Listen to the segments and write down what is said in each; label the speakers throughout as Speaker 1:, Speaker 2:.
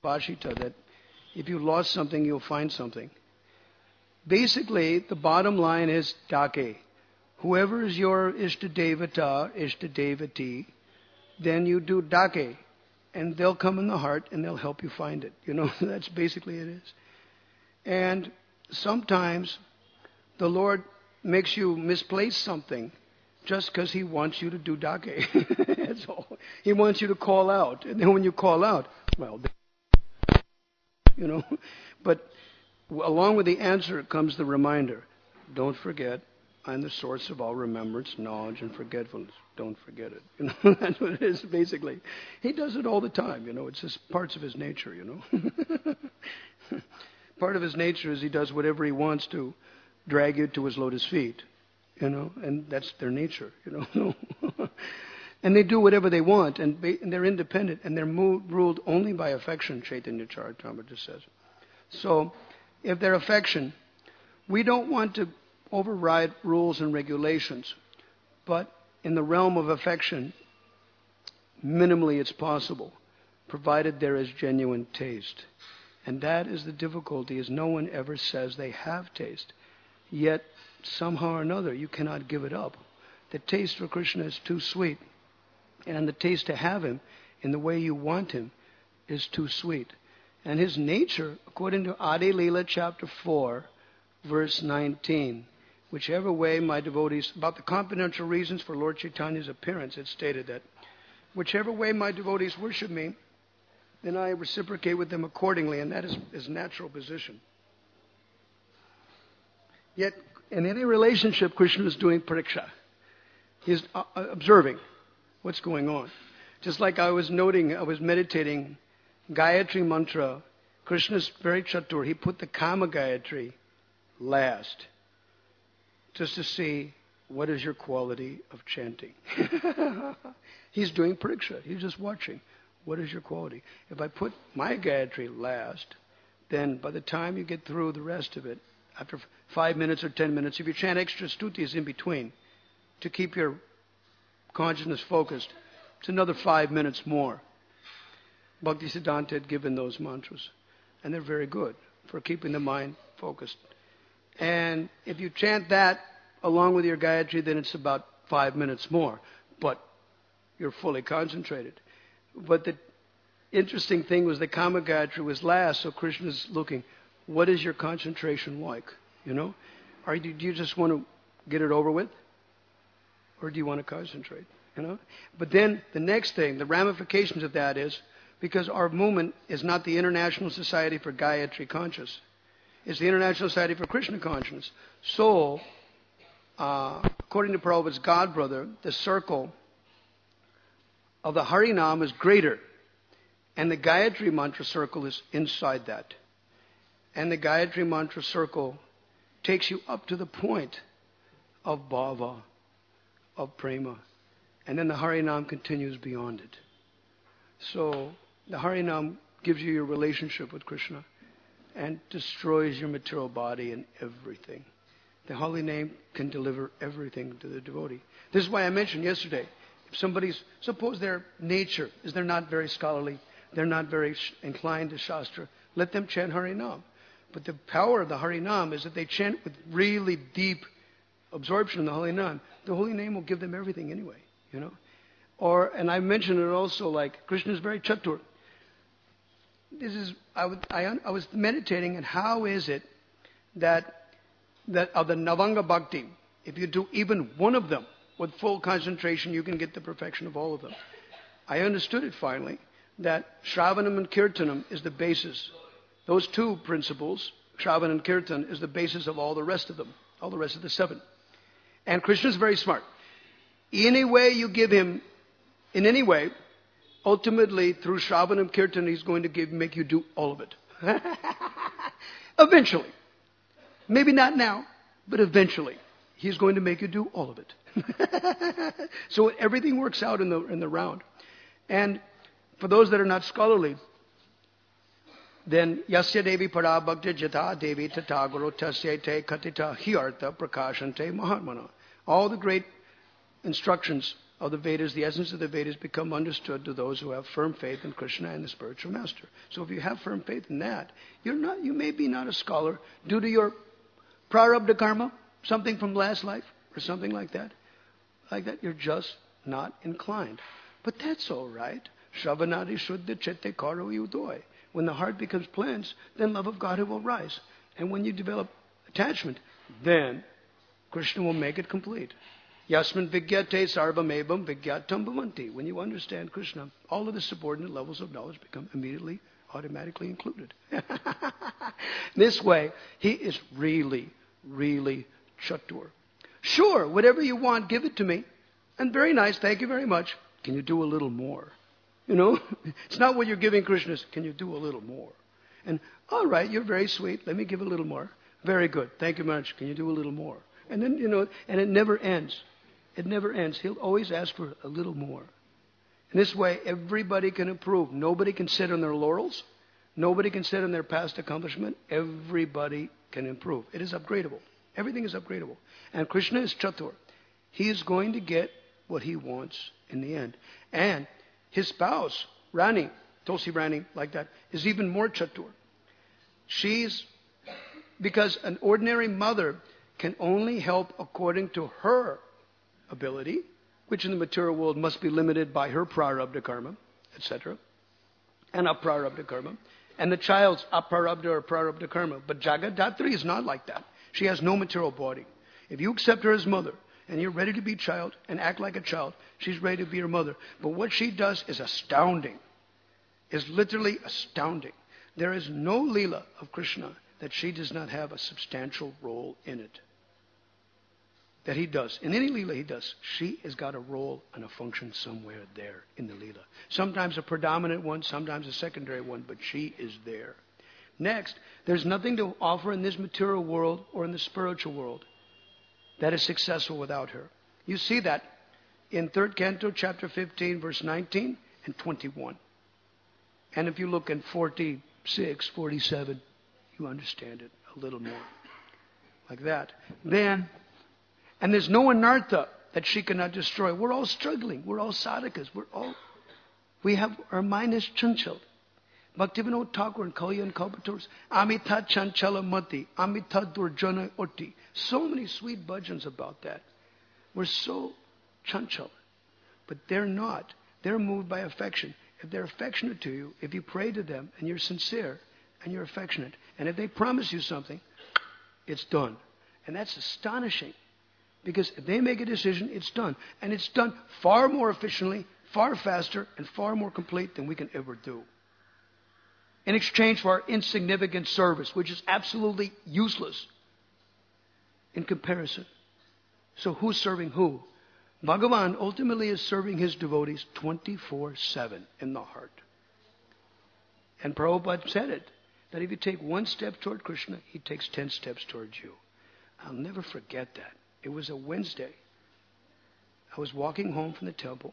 Speaker 1: Bhashita that if you lost something, you'll find something. Basically, the bottom line is Dake. Whoever is your Ishtadevata, Ishtadevati, then you do Dake. And they'll come in the heart and they'll help you find it. That's basically it is. And sometimes the Lord makes you misplace something just because He wants you to do Dake. That's all. He wants you to call out. And then when you call out, well, but along with the answer comes the reminder. Don't forget, I'm the source of all remembrance, knowledge, and forgetfulness. Don't forget it. That's what it is, basically. He does it all the time, It's just parts of His nature, Part of His nature is He does whatever He wants to drag you to His lotus feet, And that's their nature, And they do whatever they want, and they're independent, and they're ruled only by affection, Chaitanya Charitamrita says. So, if they're affection, we don't want to override rules and regulations, but in the realm of affection, minimally it's possible, provided there is genuine taste. And that is the difficulty, is no one ever says they have taste. Yet, somehow or another, you cannot give it up. The taste for Krishna is too sweet. And the taste to have Him in the way you want Him is too sweet. And His nature, according to Adi Leela chapter 4, verse 19, whichever way my devotees, about the confidential reasons for Lord Chaitanya's appearance, it stated that, whichever way my devotees worship me, then I reciprocate with them accordingly, and that is His natural position. Yet, in any relationship, Krishna is doing pariksha. He is observing what's going on. Just like I was meditating, Gayatri mantra, Krishna's very chatur. He put the Kama Gayatri last, just to see what is your quality of chanting. He's doing pariksha. He's just watching. What is your quality? If I put my Gayatri last, then by the time you get through the rest of it, after 5 minutes or 10 minutes, if you chant extra stutis in between to keep your consciousness focused, it's another 5 minutes more. Bhaktisiddhanta had given those mantras, and they're very good for keeping the mind focused. And if you chant that along with your Gayatri, then it's about 5 minutes more, but you're fully concentrated. But the interesting thing was the Kama Gayatri was last, so Krishna's looking, what is your concentration like? Do you just want to get it over with? Or do you want to concentrate? But then the next thing, the ramifications of that is, because our movement is not the International Society for Gayatri Conscious. It's the International Society for Krishna Consciousness. So, according to Prabhupada's godbrother, the circle of the Harinam is greater. And the Gayatri Mantra circle is inside that. And the Gayatri Mantra circle takes you up to the point of bhava, of prema. And then the Harinam continues beyond it. So, the Harinam gives you your relationship with Krishna and destroys your material body and everything. The holy name can deliver everything to the devotee. This is why I mentioned yesterday, if suppose their nature is they're not very scholarly, they're not very inclined to Shastra, let them chant Harinam. But the power of the Harinam is that they chant with really deep absorption in the holy name. The holy name will give them everything anyway, And I mentioned it also, like Krishna is very chatur. I was meditating, and how is it that of the Navanga Bhakti, if you do even one of them with full concentration, you can get the perfection of all of them. I understood it finally, that Shravanam and Kirtanam is the basis. Those two principles, Shravan and Kirtan, is the basis of all the rest of them, all the rest of the 7. And Krishna is very smart. Any way you give Him, in any way, ultimately, through Shravan and Kirtan, He's going to make you do all of it. Eventually. Maybe not now, but eventually. He's going to make you do all of it. So everything works out in the round. And for those that are not scholarly, then Yasya Devi Para Bhakti Jata Devi Tataguru Tasya Katita Hyartha Prakashante Mahatmana. All the great instructions of the Vedas, the essence of the Vedas, become understood to those who have firm faith in Krishna and the spiritual master. So if you have firm faith in that, you may be not a scholar due to your prarabdha karma, something from last life or something like that. You're just not inclined. But that's all right. Shravanadi shuddha chitte karo udoy. When the heart becomes cleansed, then love of God will rise. And when you develop attachment, then Krishna will make it complete. Yasmin vigyate sarvamevam vigyatam bhavanti. When you understand Krishna, all of the subordinate levels of knowledge become immediately, automatically included. This way, he is really, really chatur. Sure, whatever you want, give it to me. And very nice, thank you very much. Can you do a little more? It's not what you're giving Krishna. Can you do a little more? And, all right, you're very sweet. Let me give a little more. Very good. Thank you much. Can you do a little more? And then, and it never ends. It never ends. He'll always ask for a little more. In this way, everybody can improve. Nobody can sit on their laurels. Nobody can sit on their past accomplishment. Everybody can improve. It is upgradable. Everything is upgradable. And Krishna is chatur. He is going to get what he wants in the end. And his spouse, Rani, Tulsi Rani, like that, is even more chatur. Because an ordinary mother can only help according to her ability, which in the material world must be limited by her prarabdha karma, etc., and aprarabdha karma, and the child's aprarabdha or prarabdha karma. But Jagadatri is not like that. She has no material body. If you accept her as mother, and you're ready to be child and act like a child, she's ready to be your mother. But what she does is astounding, is literally astounding. There is no Leela of Krishna that she does not have a substantial role in it. That he does. In any Leela he does, she has got a role and a function somewhere there in the Leela. Sometimes a predominant one, sometimes a secondary one, but she is there. Next, there's nothing to offer in this material world or in the spiritual world that is successful without her. You see that in 3rd Canto, chapter 15, verse 19 and 21. And if you look in 46, 47, you understand it a little more. Like that. And there's no anartha that she cannot destroy. We're all struggling. We're all sadhakas. Our mind is chanchal. Bhaktivinoda Thakur and Kalyan Kalpaturs, Amita Chanchala Mati, Amita Durjana Oti. So many sweet bhajans about that. We're so chanchal. But they're not. They're moved by affection. If they're affectionate to you, if you pray to them and you're sincere and you're affectionate, and if they promise you something, it's done. And that's astonishing. Because if they make a decision, it's done. And it's done far more efficiently, far faster, and far more complete than we can ever do. In exchange for our insignificant service, which is absolutely useless in comparison. So who's serving who? Bhagavan ultimately is serving his devotees 24/7 in the heart. And Prabhupada said it, that if you take one step toward Krishna, he takes 10 steps towards you. I'll never forget that. It was a Wednesday. I was walking home from the temple.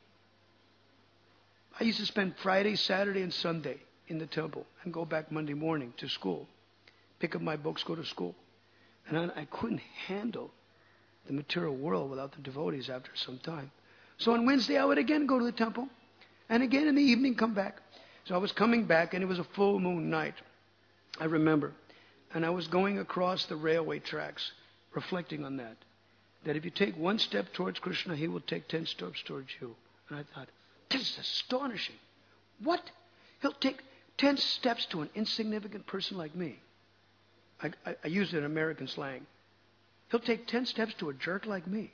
Speaker 1: I used to spend Friday, Saturday, and Sunday in the temple and go back Monday morning to school. Pick up my books, go to school. And I couldn't handle the material world without the devotees after some time. So on Wednesday I would again go to the temple and again in the evening come back. So I was coming back and it was a full moon night, I remember. And I was going across the railway tracks reflecting on that. That if you take one step towards Krishna, he will take 10 steps towards you. And I thought, this is astonishing. What? He'll take 10 steps to an insignificant person like me. I used it in American slang. He'll take 10 steps to a jerk like me.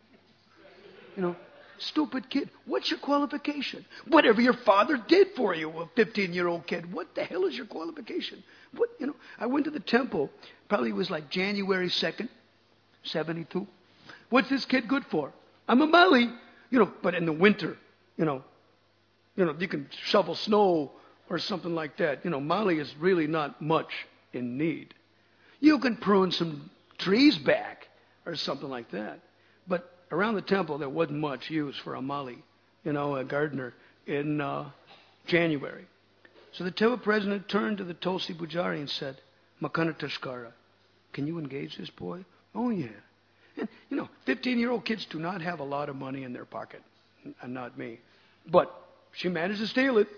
Speaker 1: Stupid kid. What's your qualification? Whatever your father did for you, a 15-year-old kid. What the hell is your qualification? I went to the temple. Probably it was like January 2nd, 72. What's this kid good for? I'm a Mali. But in the winter, you can shovel snow or something like that. Mali is really not much in need. You can prune some trees back or something like that. But around the temple, there wasn't much use for a Mali, a gardener in January. So the temple president turned to the Tulsi Pujari and said, Makana Tashkara, can you engage this boy? Oh, yeah. And, 15-year-old kids do not have a lot of money in their pocket. and not me. But she managed to steal it,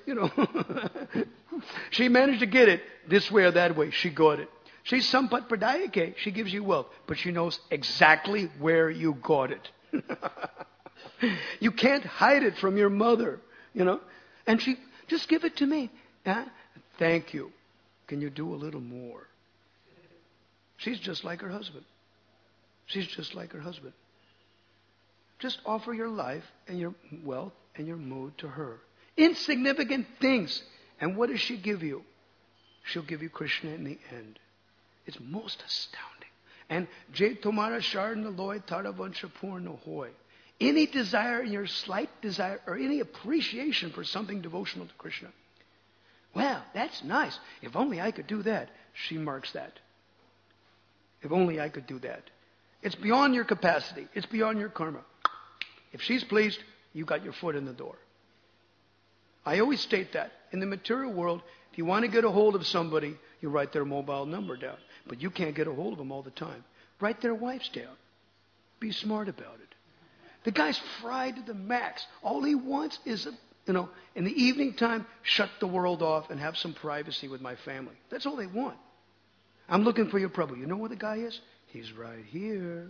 Speaker 1: She managed to get it this way or that way. She got it. She's sampat pradayake. She gives you wealth, but she knows exactly where you got it. You can't hide it from your mother, And she, just give it to me. Thank you. Can you do a little more? She's just like her husband. She's just like her husband. Just offer your life and your wealth and your mood to her. Insignificant things. And what does she give you? She'll give you Krishna in the end. It's most astounding. And Jai Tomara Sharna Loy Taravansha Purna Hoy. Any desire in your slight desire or any appreciation for something devotional to Krishna. Well, that's nice. If only I could do that. She marks that. If only I could do that. It's beyond your capacity. It's beyond your karma. If she's pleased, you got your foot in the door. I always state that. In the material world, if you want to get a hold of somebody, you write their mobile number down. But you can't get a hold of them all the time. Write their wives down. Be smart about it. The guy's fried to the max. All he wants is, in the evening time, shut the world off and have some privacy with my family. That's all they want. I'm looking for your Prabhu. You know where the guy is? He's right here.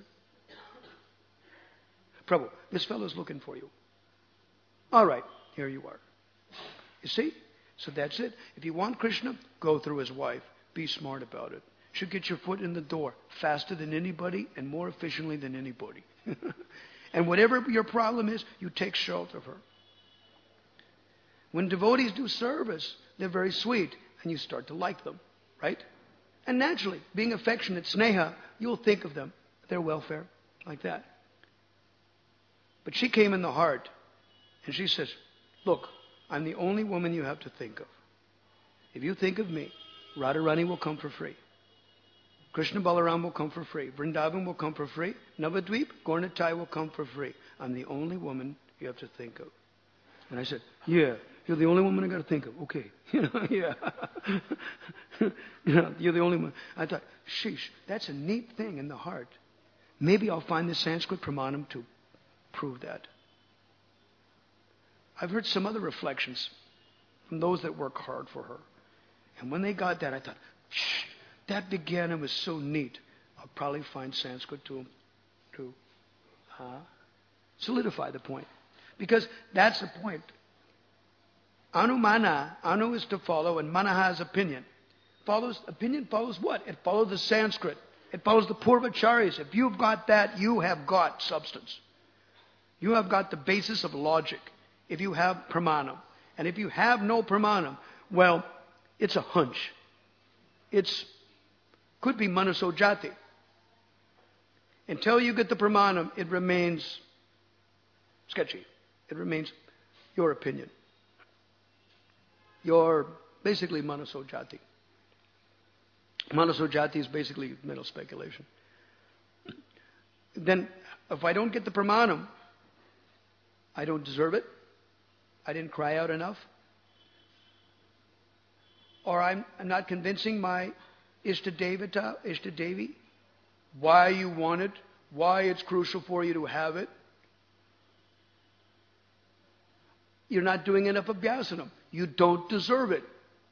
Speaker 1: Prabhu, this fellow's looking for you. All right, here you are. You see? So that's it. If you want Krishna, go through his wife. Be smart about it. Should get your foot in the door faster than anybody and more efficiently than anybody. And whatever your problem is, you take shelter of her. When devotees do service, they're very sweet, and you start to like them, right? And naturally, being affectionate, sneha, you'll think of them, their welfare, like that. But she came in the heart, and she says, look, I'm the only woman you have to think of. If you think of me, Radharani will come for free. Krishna Balaram will come for free. Vrindavan will come for free. Navadvip, Gornatai will come for free. I'm the only woman you have to think of. And I said, yeah, you're the only woman I got to think of. Okay. Yeah. You're the only one. I thought, sheesh, that's a neat thing in the heart. Maybe I'll find the Sanskrit Pramanam to prove that. I've heard some other reflections from those that work hard for her. And when they got that, I thought, shh, that began and was so neat. I'll probably find Sanskrit to solidify the point. Because that's the point. Anumana, anu is to follow, and manaha is opinion. Opinion follows what? It follows the Sanskrit. It follows the Purvacharyas. If you've got that, you have got substance. You have got the basis of logic. If you have pramanam. And if you have no pramanam, well, it's a hunch. Could be manasojati. Until you get the pramanam, it remains sketchy. It remains your opinion. You're basically manasojati. Manasojati is basically mental speculation. Then, if I don't get the pramanam, I don't deserve it. I didn't cry out enough. Or I'm not convincing my Ishtadevi, why you want it, why it's crucial for you to have it. You're not doing enough abhyasanam. You don't deserve it.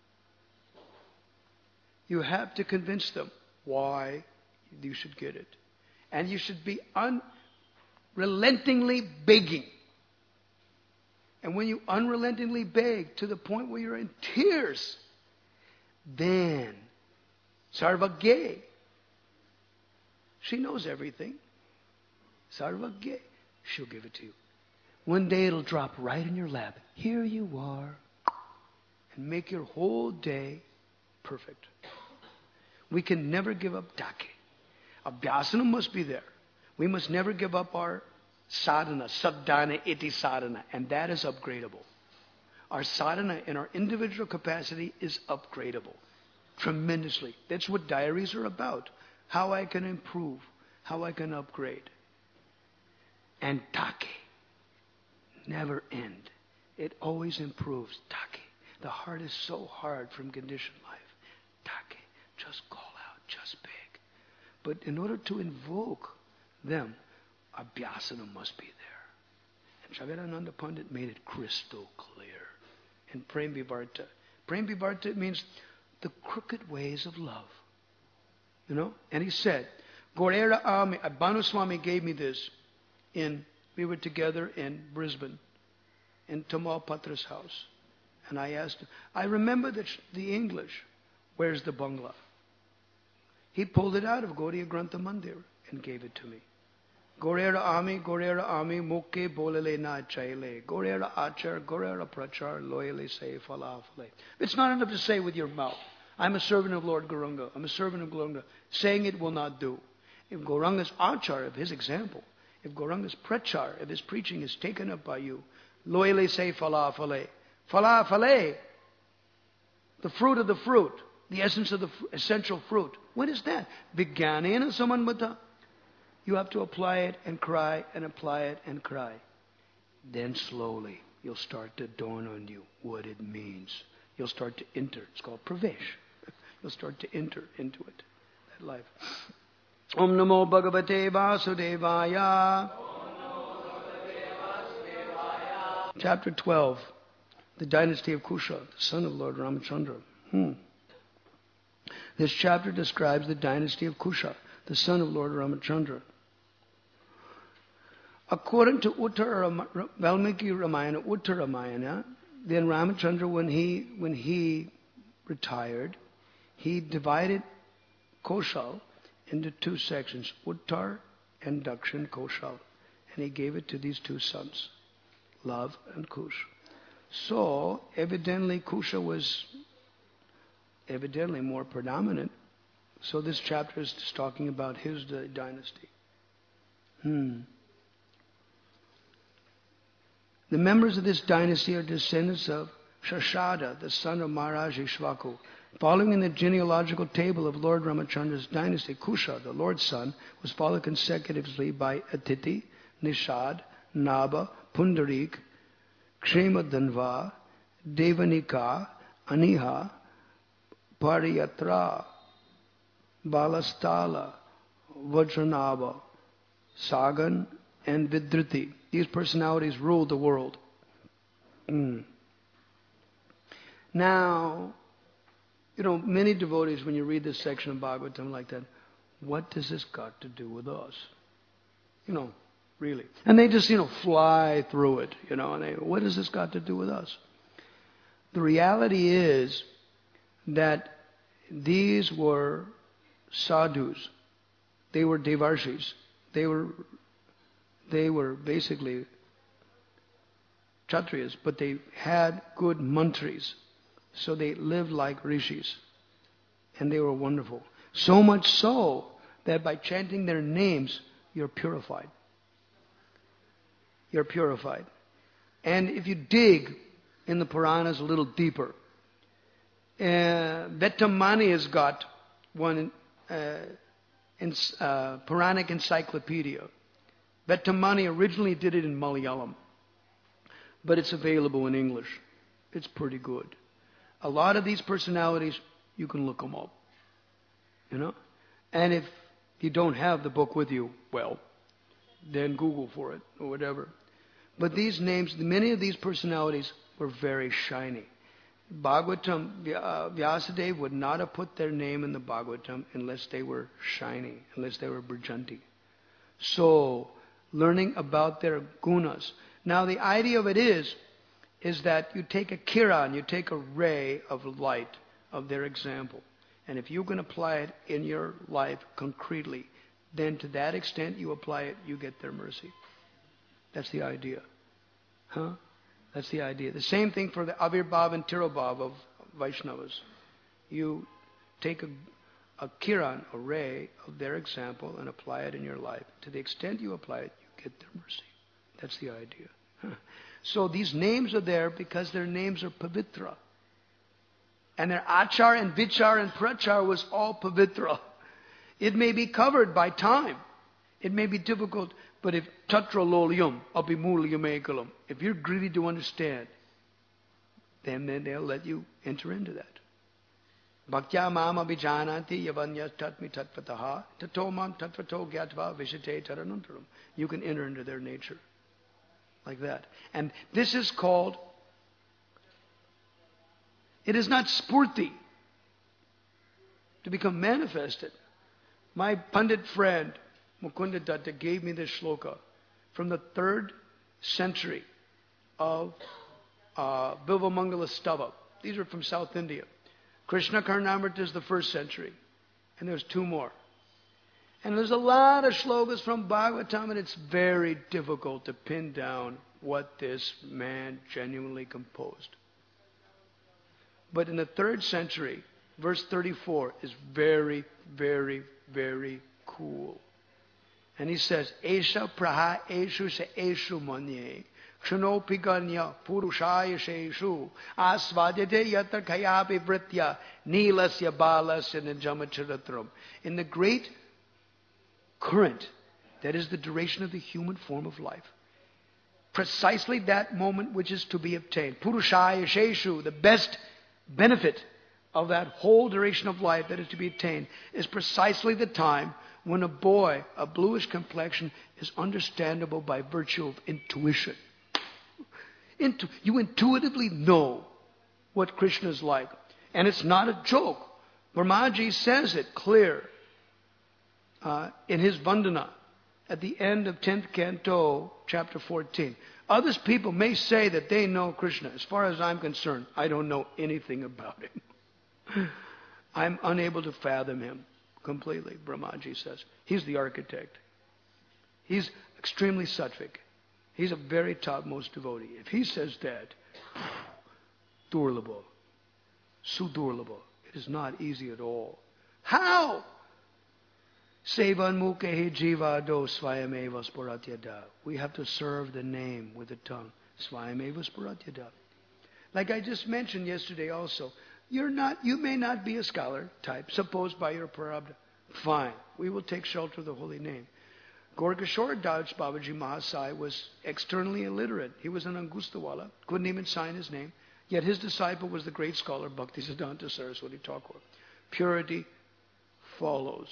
Speaker 1: You have to convince them why you should get it. And you should be unrelentingly begging. And when you unrelentingly beg to the point where you're in tears, then Sarvagye, she knows everything. Sarvagye, she'll give it to you. One day it'll drop right in your lap. Here you are. And make your whole day perfect. We can never give up dake. Abhyasana must be there. We must never give up our sadhana, sadhana iti sadhana, and that is upgradable. Our sadhana in our individual capacity is upgradable tremendously. That's what diaries are about. How I can improve, how I can upgrade. And take never end. It always improves. Take. The heart is so hard from conditioned life. Take. Just call out, just beg. But in order to invoke them, abhyasana must be there. Shagarananda Pandit made it crystal clear in Prem Vivarta. Prem Vivarta means the crooked ways of love. You know? And he said, Gorera Ami, Bhanu Swami gave me this we were together in Brisbane, in Tamal Patra's house. And I asked him, I remember the English, where's the Bangla? He pulled it out of Gaudiya Grantha Mandir and gave it to me. Gorera Ami, Mukke Bolele Na Chaile. Gorera Achar, Gorera Prachar, Loyale Say Falafale. It's not enough to say with your mouth, I'm a servant of Lord Gauranga. I'm a servant of Gauranga. Saying it will not do. If Gauranga's Achar, if his example, if Gauranga's Prachar, if his preaching is taken up by you, Loyale Say Falafale. Falafale, the fruit of the fruit, the essence of the essential fruit. What is that? Vijnanena samanvata. You have to apply it and cry and apply it and cry. Then slowly you'll start to dawn on you what it means. You'll start to enter. It's called pravesh. You'll start to enter into it, that life. Om Namo Bhagavate Vasudevaya. Chapter 12. The dynasty of Kusha, the son of Lord Ramachandra. This chapter describes the dynasty of Kusha, the son of Lord Ramachandra. According to Valmiki Ramayana, Uttaramayana, then Ramachandra, when he retired, he divided Koshal into two sections, Uttar and Dakshin Koshal. And he gave it to these two sons, Lav and Kush. So, evidently Kusha was evidently more predominant. So this chapter is just talking about his dynasty. The members of this dynasty are descendants of Shashada, the son of Maharaj Ishvaku. Following in the genealogical table of Lord Ramachandra's dynasty, Kusha, the Lord's son, was followed consecutively by Atiti, Nishad, Naba, Pundarik, Kshemadhanva, Devanika, Aniha, Pariyatra, Balastala, Vajranava, Sagan, and Vidruti. These personalities ruled the world. Now, many devotees, when you read this section of Bhagavatam like that, what does this got to do with us? Really. And they just, fly through it, and what has this got to do with us? The reality is that these were sadhus. They were devarshis. They were basically kshatriyas, but they had good mantris. So they lived like rishis. And they were wonderful. So much so that by chanting their names, you're purified. You're purified. And if you dig in the Puranas a little deeper, Vettamani has got one Puranic encyclopedia. Vettamani originally did it in Malayalam, but it's available in English. It's pretty good. A lot of these personalities, you can look them up. And if you don't have the book with you, well, then Google for it or whatever. But these names, many of these personalities were very shiny. Bhagavatam, Vyasadeva would not have put their name in the Bhagavatam unless they were shiny, unless they were Brajanti. So, learning about their gunas. Now the idea of it is that you take a kiran, you take a ray of light of their example. And if you can apply it in your life concretely, then to that extent you apply it, you get their mercy. That's the idea. That's the idea. The same thing for the Avirbhav and Tirobhav of Vaishnavas. You take a kiran, a ray of their example, and apply it in your life. To the extent you apply it, you get their mercy. That's the idea. So these names are there because their names are pavitra. And their achar and vichar and prachar was all pavitra. It may be covered by time. It may be difficult, but if tatra lolyam abhimulyam ekalam, if you're greedy to understand, then they'll let you enter into that. Bhaktya mam abhijanati yavanyas tatmi tatpataha tato mam tatvato gyatva vishate taranuntaram. You can enter into their nature. like that. And this is called, it is not spurti to become manifested. My Pandit friend, Mukunda Datta, gave me this shloka from the 3rd century of Bilvamangala Stava. These are from South India. Krishna Karnamrita is the 1st century. And there's 2 more. And there's a lot of shlokas from Bhagavatam, and it's very difficult to pin down what this man genuinely composed. But in the 3rd century, verse 34 is very, very, very cool. And he says, Esha praha eshu se eshu manye, kshunopi ganya purushaya sheshu, asvadete yatra kayapi vritya, nilasya balasya nijamacharitam. In the great current, that is the duration of the human form of life, precisely that moment which is to be obtained, purushaya sheshu, the best benefit of that whole duration of life that is to be attained, is precisely the time when a boy, a bluish complexion, is understandable by virtue of intuition. You intuitively know what Krishna is like. And it's not a joke. Brahmaji says it clear in his Vandana at the end of 10th Canto, chapter 14. Others people may say that they know Krishna. As far as I'm concerned, I don't know anything about him. I'm unable to fathom him completely, Brahmaji says. He's the architect. He's extremely sattvic. He's a very topmost devotee. If he says that, durlabo, sudurlabo, it is not easy at all. How? Sevan mukehi jivado swayameva sparatyada. We have to serve the name with the tongue. Swayameva sparatyada. Like I just mentioned yesterday also, you may not be a scholar type, supposed by your prarabdha. Fine. We will take shelter of the holy name. Gorkashore Das Babaji Mahasai was externally illiterate. He was an Angustawala, couldn't even sign his name. Yet his disciple was the great scholar Bhaktisiddhanta Saraswati Thakur. Purity follows.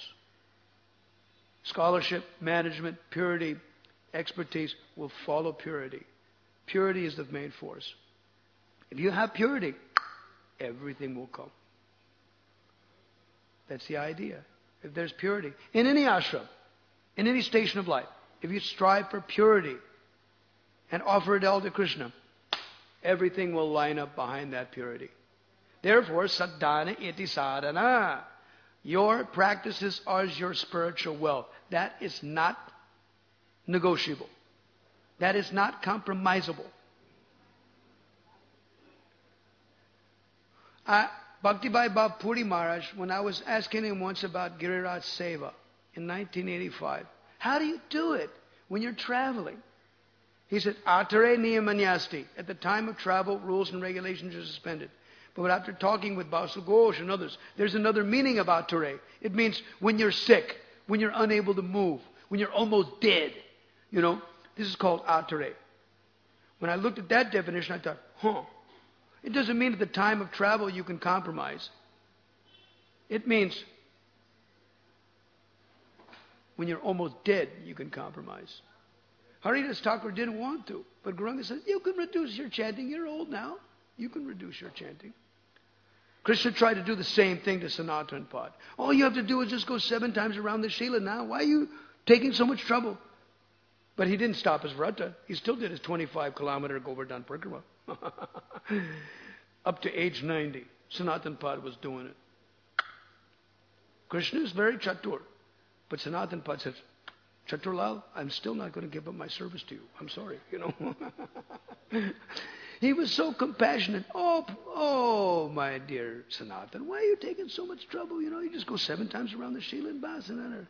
Speaker 1: Scholarship, management, purity, expertise will follow purity. Purity is the main force. If you have purity, everything will come. That's the idea. If there's purity, in any ashram, in any station of life, if you strive for purity and offer it all to Krishna, everything will line up behind that purity. Therefore, sadhana iti sadhana. Your practices are your spiritual wealth. That is not negotiable. That is not compromisable. Bhakti-Bhai Bhav Puri Maharaj, when I was asking him once about Giriraj Seva in 1985, how do you do it when you're traveling? He said, Atare niyamanyasti. At the time of travel, rules and regulations are suspended. But after talking with Basu Ghosh and others, there's another meaning about Atare. It means when you're sick, when you're unable to move, when you're almost dead. This is called Atare. When I looked at that definition, I thought, it doesn't mean at the time of travel you can compromise. It means when you're almost dead, you can compromise. Haridas Thakur didn't want to, but Gauranga said, you can reduce your chanting. You're old now. You can reduce your chanting. Krishna tried to do the same thing to Sanatana Pad. All you have to do is just go 7 times around the Shila now. Why are you taking so much trouble? But he didn't stop his vrata. He still did his 25-kilometer Govardhan Parikrama. Up to age 90. Sanatana Pad was doing it. Krishna is very chatur. But Sanatana Pad says, Chaturlal, I'm still not going to give up my service to you. I'm sorry, He was so compassionate. Oh, my dear Sanatana, why are you taking so much trouble? You just go 7 times around the Shila and Bas and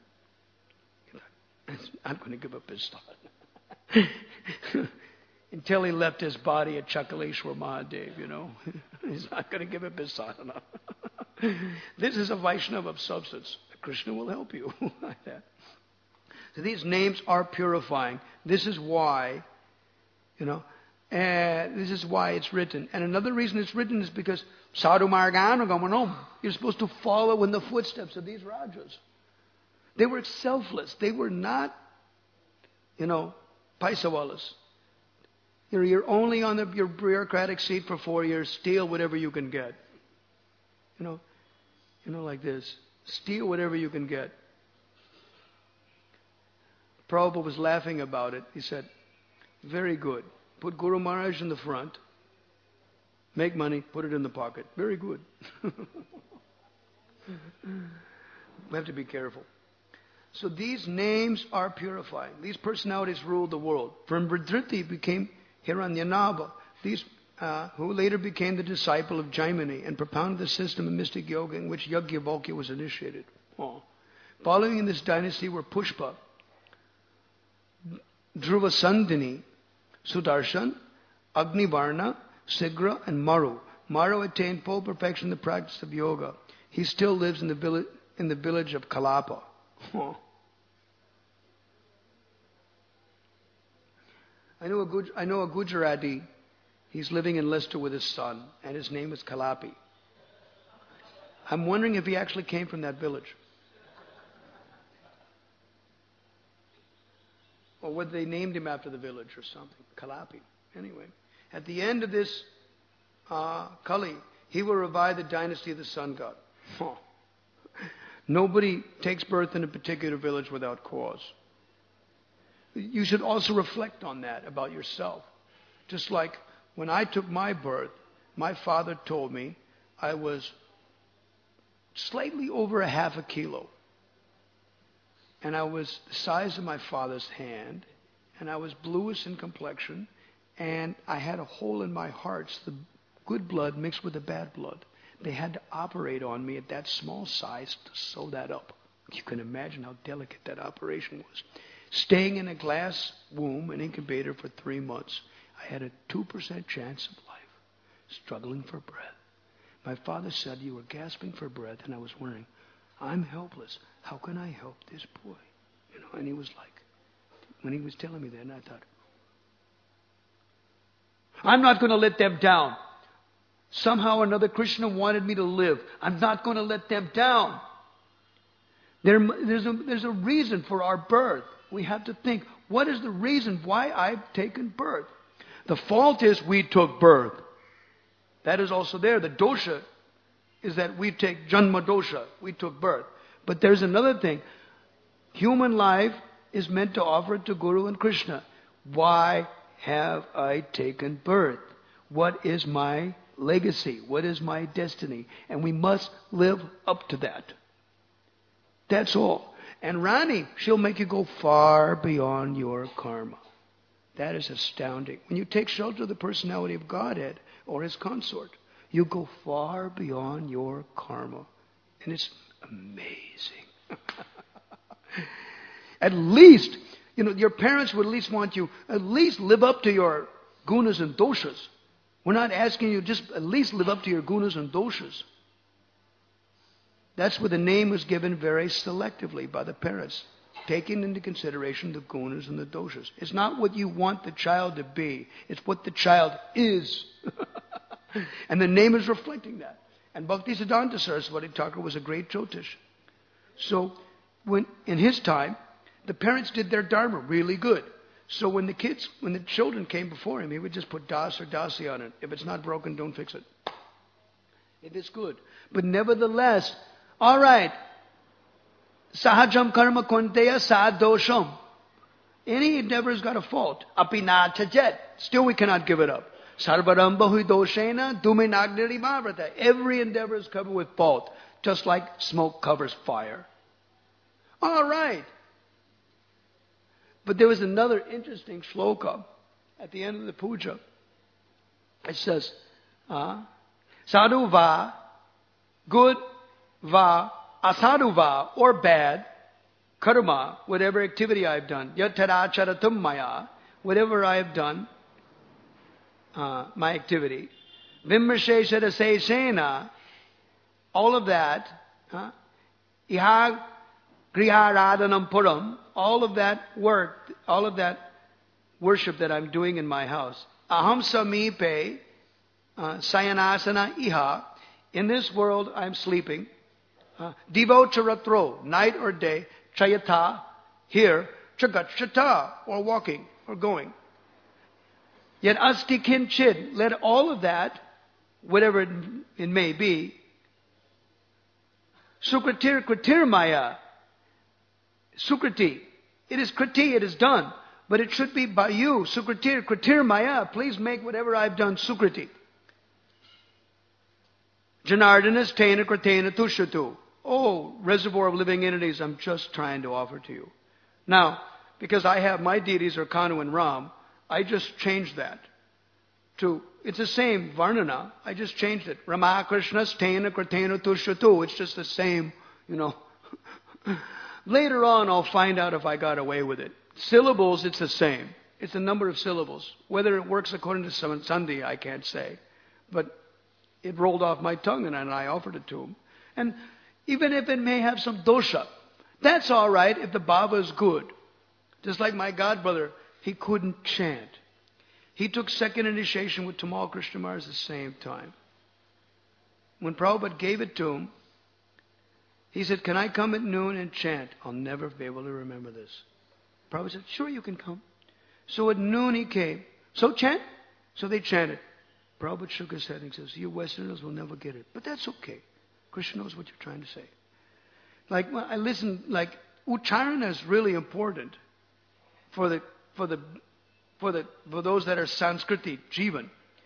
Speaker 1: I'm going to give up his thought. Until he left his body at Chakaleshwar Mahadev, He's not going to give up his sadhana. This is a Vaishnava of substance. Krishna will help you like that. So these names are purifying. This is why, and this is why it's written. And another reason it's written is because Sadhu Marganugamanam. You're supposed to follow in the footsteps of these Rajas. They were selfless. They were not, Paisawalas. You're only on your bureaucratic seat for 4 years. Steal whatever you can get. You know, like this. Steal whatever you can get. Prabhupada was laughing about it. He said, very good. Put Guru Maharaj in the front. Make money, put it in the pocket. Very good. We have to be careful. So these names are purifying. These personalities ruled the world. From Vridriti became Hiranyanaba, who later became the disciple of Jaimini and propounded the system of mystic yoga in which Yajnavalkya was initiated. Following in this dynasty were Pushpa, Dhruvasandhini, Sudarshan, Agnivarna, Sigra, and Maru. Maru attained full perfection in the practice of yoga. He still lives in the village of Kalapa. I know a Gujarati. He's living in Leicester with his son, and his name is Kalapi. I'm wondering if he actually came from that village. Or whether they named him after the village or something. Kalapi. Anyway, at the end of this Kali, he will revive the dynasty of the sun god. Nobody takes birth in a particular village without cause. You should also reflect on that about yourself. Just like when I took my birth, my father told me I was slightly over 0.5 kilo. And I was the size of my father's hand, and I was bluish in complexion, and I had a hole in my heart, so the good blood mixed with the bad blood. They had to operate on me at that small size to sew that up. You can imagine how delicate that operation was. Staying in a glass womb, an incubator, for 3 months, I had a 2% chance of life, struggling for breath. My father said, you were gasping for breath, and I was wondering, I'm helpless. How can I help this boy? And he was like, when he was telling me that, and I thought, I'm not going to let them down. Somehow or another, Krishna wanted me to live. I'm not going to let them down. There's a reason for our birth. We have to think, what is the reason why I've taken birth? The fault is we took birth. That is also there. The dosha is that we take janma dosha. We took birth. But there's another thing. Human life is meant to offer it to Guru and Krishna. Why have I taken birth? What is my legacy? What is my destiny? And we must live up to that. That's all. And Rani, she'll make you go far beyond your karma. That is astounding. When you take shelter of the personality of Godhead or his consort, you go far beyond your karma. And it's amazing. At least, your parents would at least want you, at least live up to your gunas and doshas. We're not asking you, just at least live up to your gunas and doshas. That's where the name was given very selectively by the parents, taking into consideration the gunas and the doshas. It's not what you want the child to be, it's what the child is. And the name is reflecting that. And Bhaktisiddhanta Saraswati Thakur was a great Jyotish. So, in his time, the parents did their dharma really good. So when the children came before him, he would just put das or dasi on it. If it's not broken, don't fix it. It is good. But nevertheless, all right, sahajam karma kunteya sadosham. Any endeavor has got a fault. Apina chajet. Still we cannot give it up. Sarvaram bahui doshena duminagniri mavrata. Every endeavor is covered with fault. Just like smoke covers fire. All right. But there was another interesting shloka at the end of the puja. It says, sadhu va, good va, asadhu va, or bad, karma, whatever activity I've done, yattaracharatum maya, whatever I have done, my activity, vimrasheshara sesena, all of that, iha griharadhanam puram, all of that work, all of that worship that I'm doing in my house. Aham samipe sayanasana iha. In this world I'm sleeping. Divo charatro, night or day. Chayata, here. Chagachata, or walking, or going. Yet asti kinchid, let all of that, whatever it may be, sukritir kritir maya, sukriti, it is kriti, it is done, but it should be by you, sukritir kritir maya, please make whatever I've done sukriti. Janardanas tena kritena tushatu. Oh, reservoir of living entities, I'm just trying to offer to you. Now, because I have my deities are Kanu and Ram, I just changed that to, it's the same Varnana, I just changed it. Rama Krishna's tena kritena tushatu. It's just the same, Later on, I'll find out if I got away with it. Syllables, it's the same. It's the number of syllables. Whether it works according to Sandhi, I can't say. But it rolled off my tongue and I offered it to him. And even if it may have some dosha, that's all right if the bhava is good. Just like my godbrother, he couldn't chant. He took second initiation with Tamal Krishna Maharaj at the same time. When Prabhupada gave it to him, he said, can I come at noon and chant? I'll never be able to remember this. Prabhupada said, sure, you can come. So at noon he came. So chant. So they chanted. Prabhupada shook his head and says, you Westerners will never get it. But that's okay. Krishna knows what you're trying to say. Like, when I listen, like, Ucharana is really important for those that are Sanskriti, Jivan.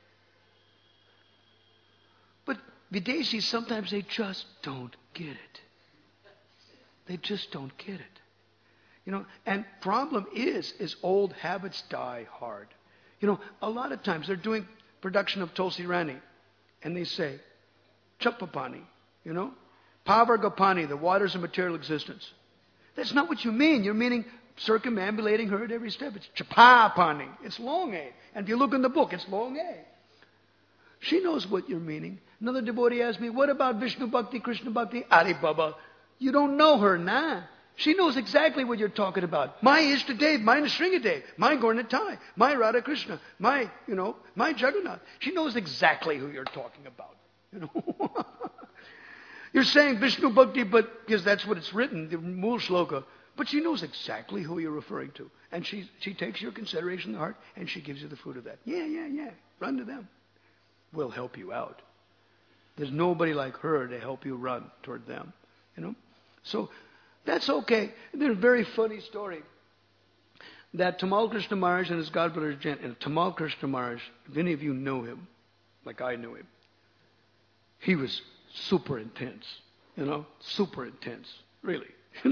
Speaker 1: But Videshis, sometimes they just don't get it. They just don't get it. And problem is old habits die hard. A lot of times they're doing production of Tulsi Rani, and they say, Chapapani, Pavargapani, the waters of material existence. That's not what you mean. You're meaning circumambulating her at every step. It's Chapapani. It's long A. And if you look in the book, it's long A. She knows what you're meaning. Another devotee asked me, what about Vishnu Bhakti, Krishna Bhakti? Ari Baba. You don't know her, nah. She knows exactly what you're talking about. My Ishtadev, my Nrsingadev, my Gaurnatai, my Radha Krishna, my Jagannath. She knows exactly who you're talking about. You're saying Vishnu Bhakti, but because that's what it's written, the Mool Shloka. But she knows exactly who you're referring to. And she takes your consideration to heart and she gives you the fruit of that. Yeah. Run to them. We'll help you out. There's nobody like her to help you run toward them. So that's okay. There's a very funny story that Tamal Krishna Maharaj and his godbrother and Tamal Krishna Maharaj, if any of you know him, like I knew him, he was super intense, super intense, really,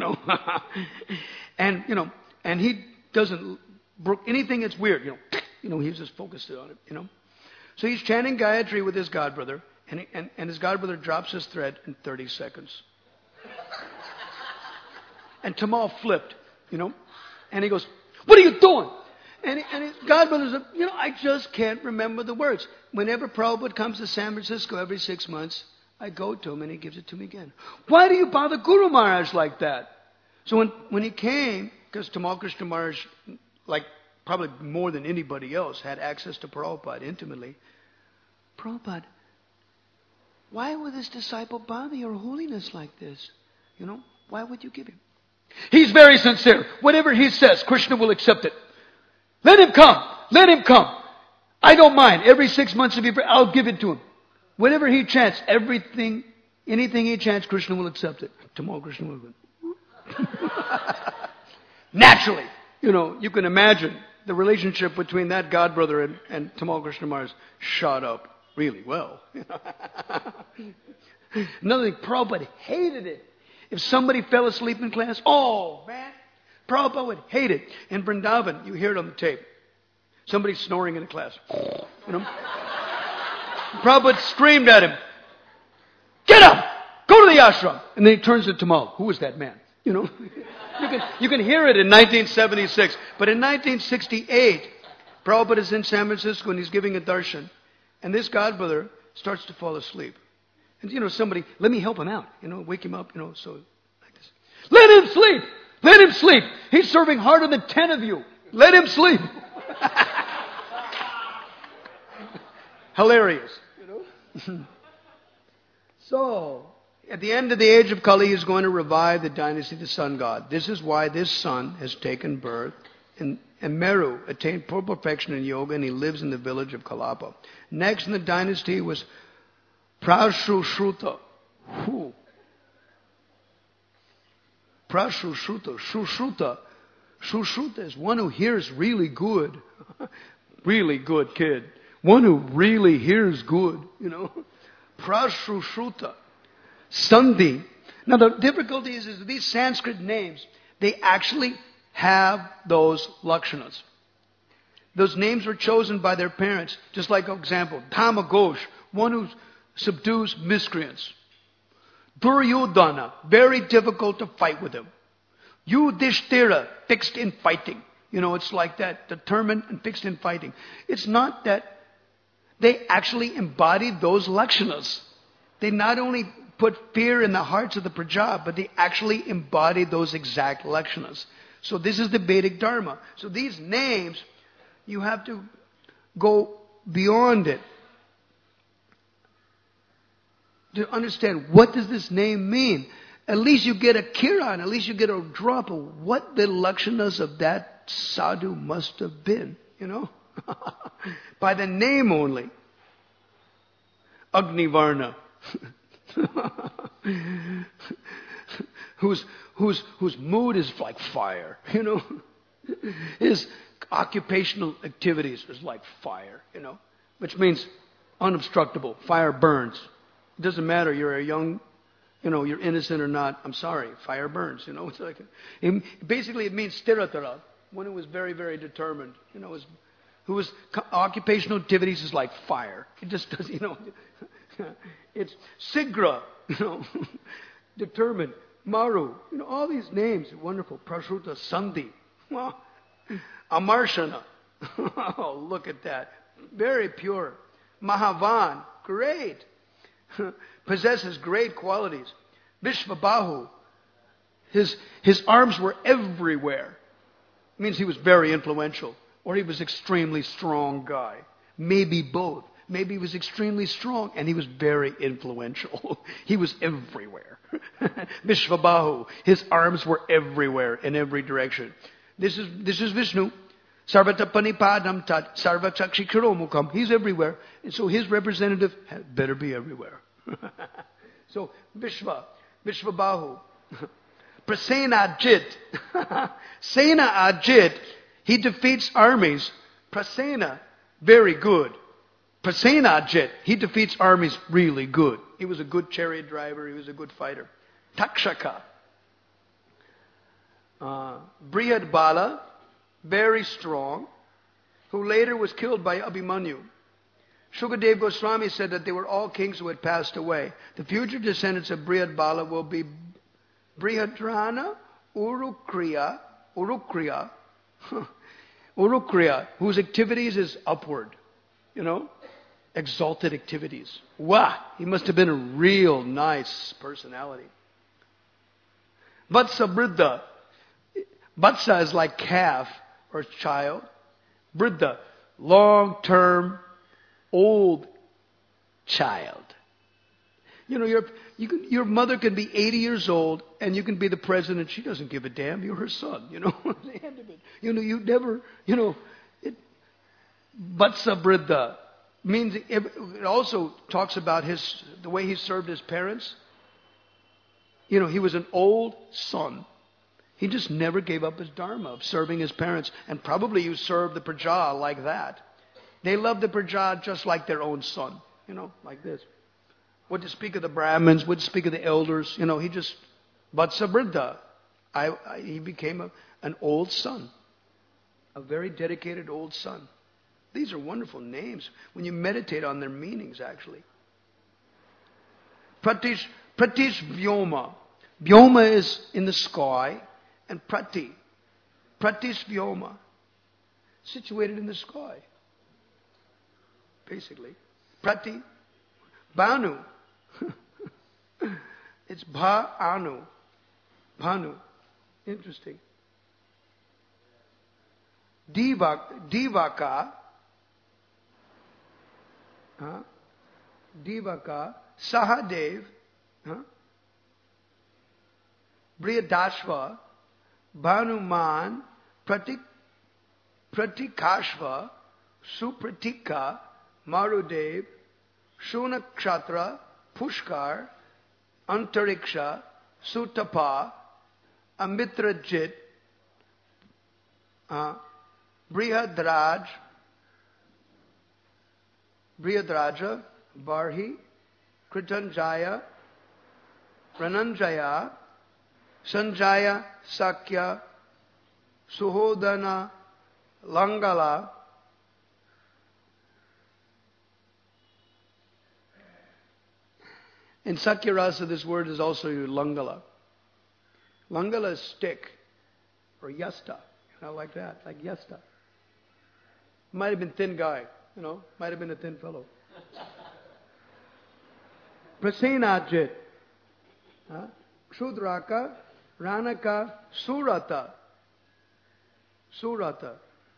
Speaker 1: and he doesn't brook anything that's weird, he's just focused on it, So he's chanting Gayatri with his godbrother, and his godbrother drops his thread in 30 seconds. And Tamal flipped, and he goes, what are you doing? And his godbrother said, I just can't remember the words. Whenever Prabhupada comes to San Francisco every 6 months, I go to him and he gives it to me again. Why do you bother Guru Maharaj like that? So when he came, because Tamal Krishna Maharaj, like probably more than anybody else, had access to Prabhupada intimately. Prabhupada, why would this disciple bother your holiness like this? Why would you give him? He's very sincere. Whatever he says, Krishna will accept it. Let him come. Let him come. I don't mind. Every 6 months, I'll give it to him. Whatever he chants, anything he chants, Krishna will accept it. Tomorrow, Krishna will. Naturally, you can imagine the relationship between that godbrother and Tamal Krishna Maharaj shot up really well. Another thing, Prabhupada hated it. If somebody fell asleep in class, oh man, Prabhupada would hate it. In Vrindavan, you hear it on the tape. Somebody snoring in a class. Prabhupada screamed at him, get up! Go to the ashram! And then he turns to Tamal. Who was that man? You can hear it in 1976. But in 1968, Prabhupada is in San Francisco and he's giving a darshan. And this godbrother starts to fall asleep. And somebody, let me help him out. Wake him up, so like this. Let him sleep! Let him sleep! He's serving harder than 10 of you. Let him sleep! Hilarious. So, at the end of the age of Kali, he's going to revive the dynasty of the sun god. This is why this sun has taken birth in And Meru attained full perfection in yoga, and he lives in the village of Kalapa. Next in the dynasty was Prashrushruta. Who? Prashrushruta. Shrushruta is one who hears really good. Really good kid. One who really hears good, Prashrushruta. Sandhi. Now the difficulty is these Sanskrit names, they actually have those lakshanas. Those names were chosen by their parents. Just like, for example, Dhamaghosh, one who subdues miscreants. Duryodhana, very difficult to fight with him. Yudhishthira, fixed in fighting. It's like that, determined and fixed in fighting. It's not that they actually embodied those lakshanas. They not only put fear in the hearts of the praja, but they actually embodied those exact lakshanas. So this is the Vedic Dharma. So these names, you have to go beyond it to understand, what does this name mean? At least you get a kiran, at least you get a drop of what the lakshanas of that sadhu must have been, by the name only. Agnivarna. whose mood is like fire, His occupational activities is like fire, which means unobstructable. Fire burns. It doesn't matter, you're a young, you're innocent or not. I'm sorry, fire burns, It's like, basically it means stiratara, one who was very, very determined, whose occupational activities is like fire. It just does, It's Sigra, determined. Maru, all these names are wonderful. Prashruta, Sandhi, Amarshana. Oh, look at that. Very pure. Mahavan, great. Possesses great qualities. Vishvabahu, his arms were everywhere. It means he was very influential. Or he was extremely strong guy. Maybe both. Maybe he was extremely strong and he was very influential. He was everywhere. Vishvabahu, his arms were everywhere in every direction. This is Vishnu. Sarvatapanipadam tat sarvachakshikiromukam. He's everywhere. And so his representative had better be everywhere. So Vishvabahu. Prasena Ajit. Sena Ajit. He defeats armies. Prasena, very good. Prasena Ajit. He defeats armies really good. He was a good chariot driver. He was a good fighter. Takshaka. Brihadbala, very strong, who later was killed by Abhimanyu. Shukadev Goswami said that they were all kings who had passed away. The future descendants of Brihadbala will be Brihadrana, Urukriya, whose activities is upward, exalted activities. Wow, he must have been a real nice personality. Vatsa Briddha. Vatsa is like calf or child. Briddha, long-term, old child. Your mother can be 80 years old and you can be the president. She doesn't give a damn. You're her son. The end of it. You never. Vatsa Briddha means it also talks about the way he served his parents. He was an old son. He just never gave up his dharma of serving his parents. And probably you serve the praja like that. They love the praja just like their own son. Like this. What to speak of the Brahmins, what to speak of the elders. He just, Vatsa Briddha. He became an old son. A very dedicated old son. These are wonderful names when you meditate on their meanings, actually. Pratish Vyoma. Vyoma is in the sky, and Pratish Vyoma, situated in the sky. Basically. Bhanu. It's Bhanu. Interesting. Divaka. Divaka. Sahadev. Brihadashva. Bhanuman. Pratikashva, Supratika, Marudev, Shunakshatra, Pushkar, Antariksha, Sutapa, Amitrajit, Brihadraj, Brihadraja, Barhi, Kritanjaya, Rananjaya, Sanjaya, Sakya, Suhodana, Langala, in Sakya Rasa this word is also Langala. Langala is stick, or yasta, like that, like yasta. Might have been thin guy, might have been a thin fellow. Prasenajit, Kshudraka, Ranaka, Surata. Surata.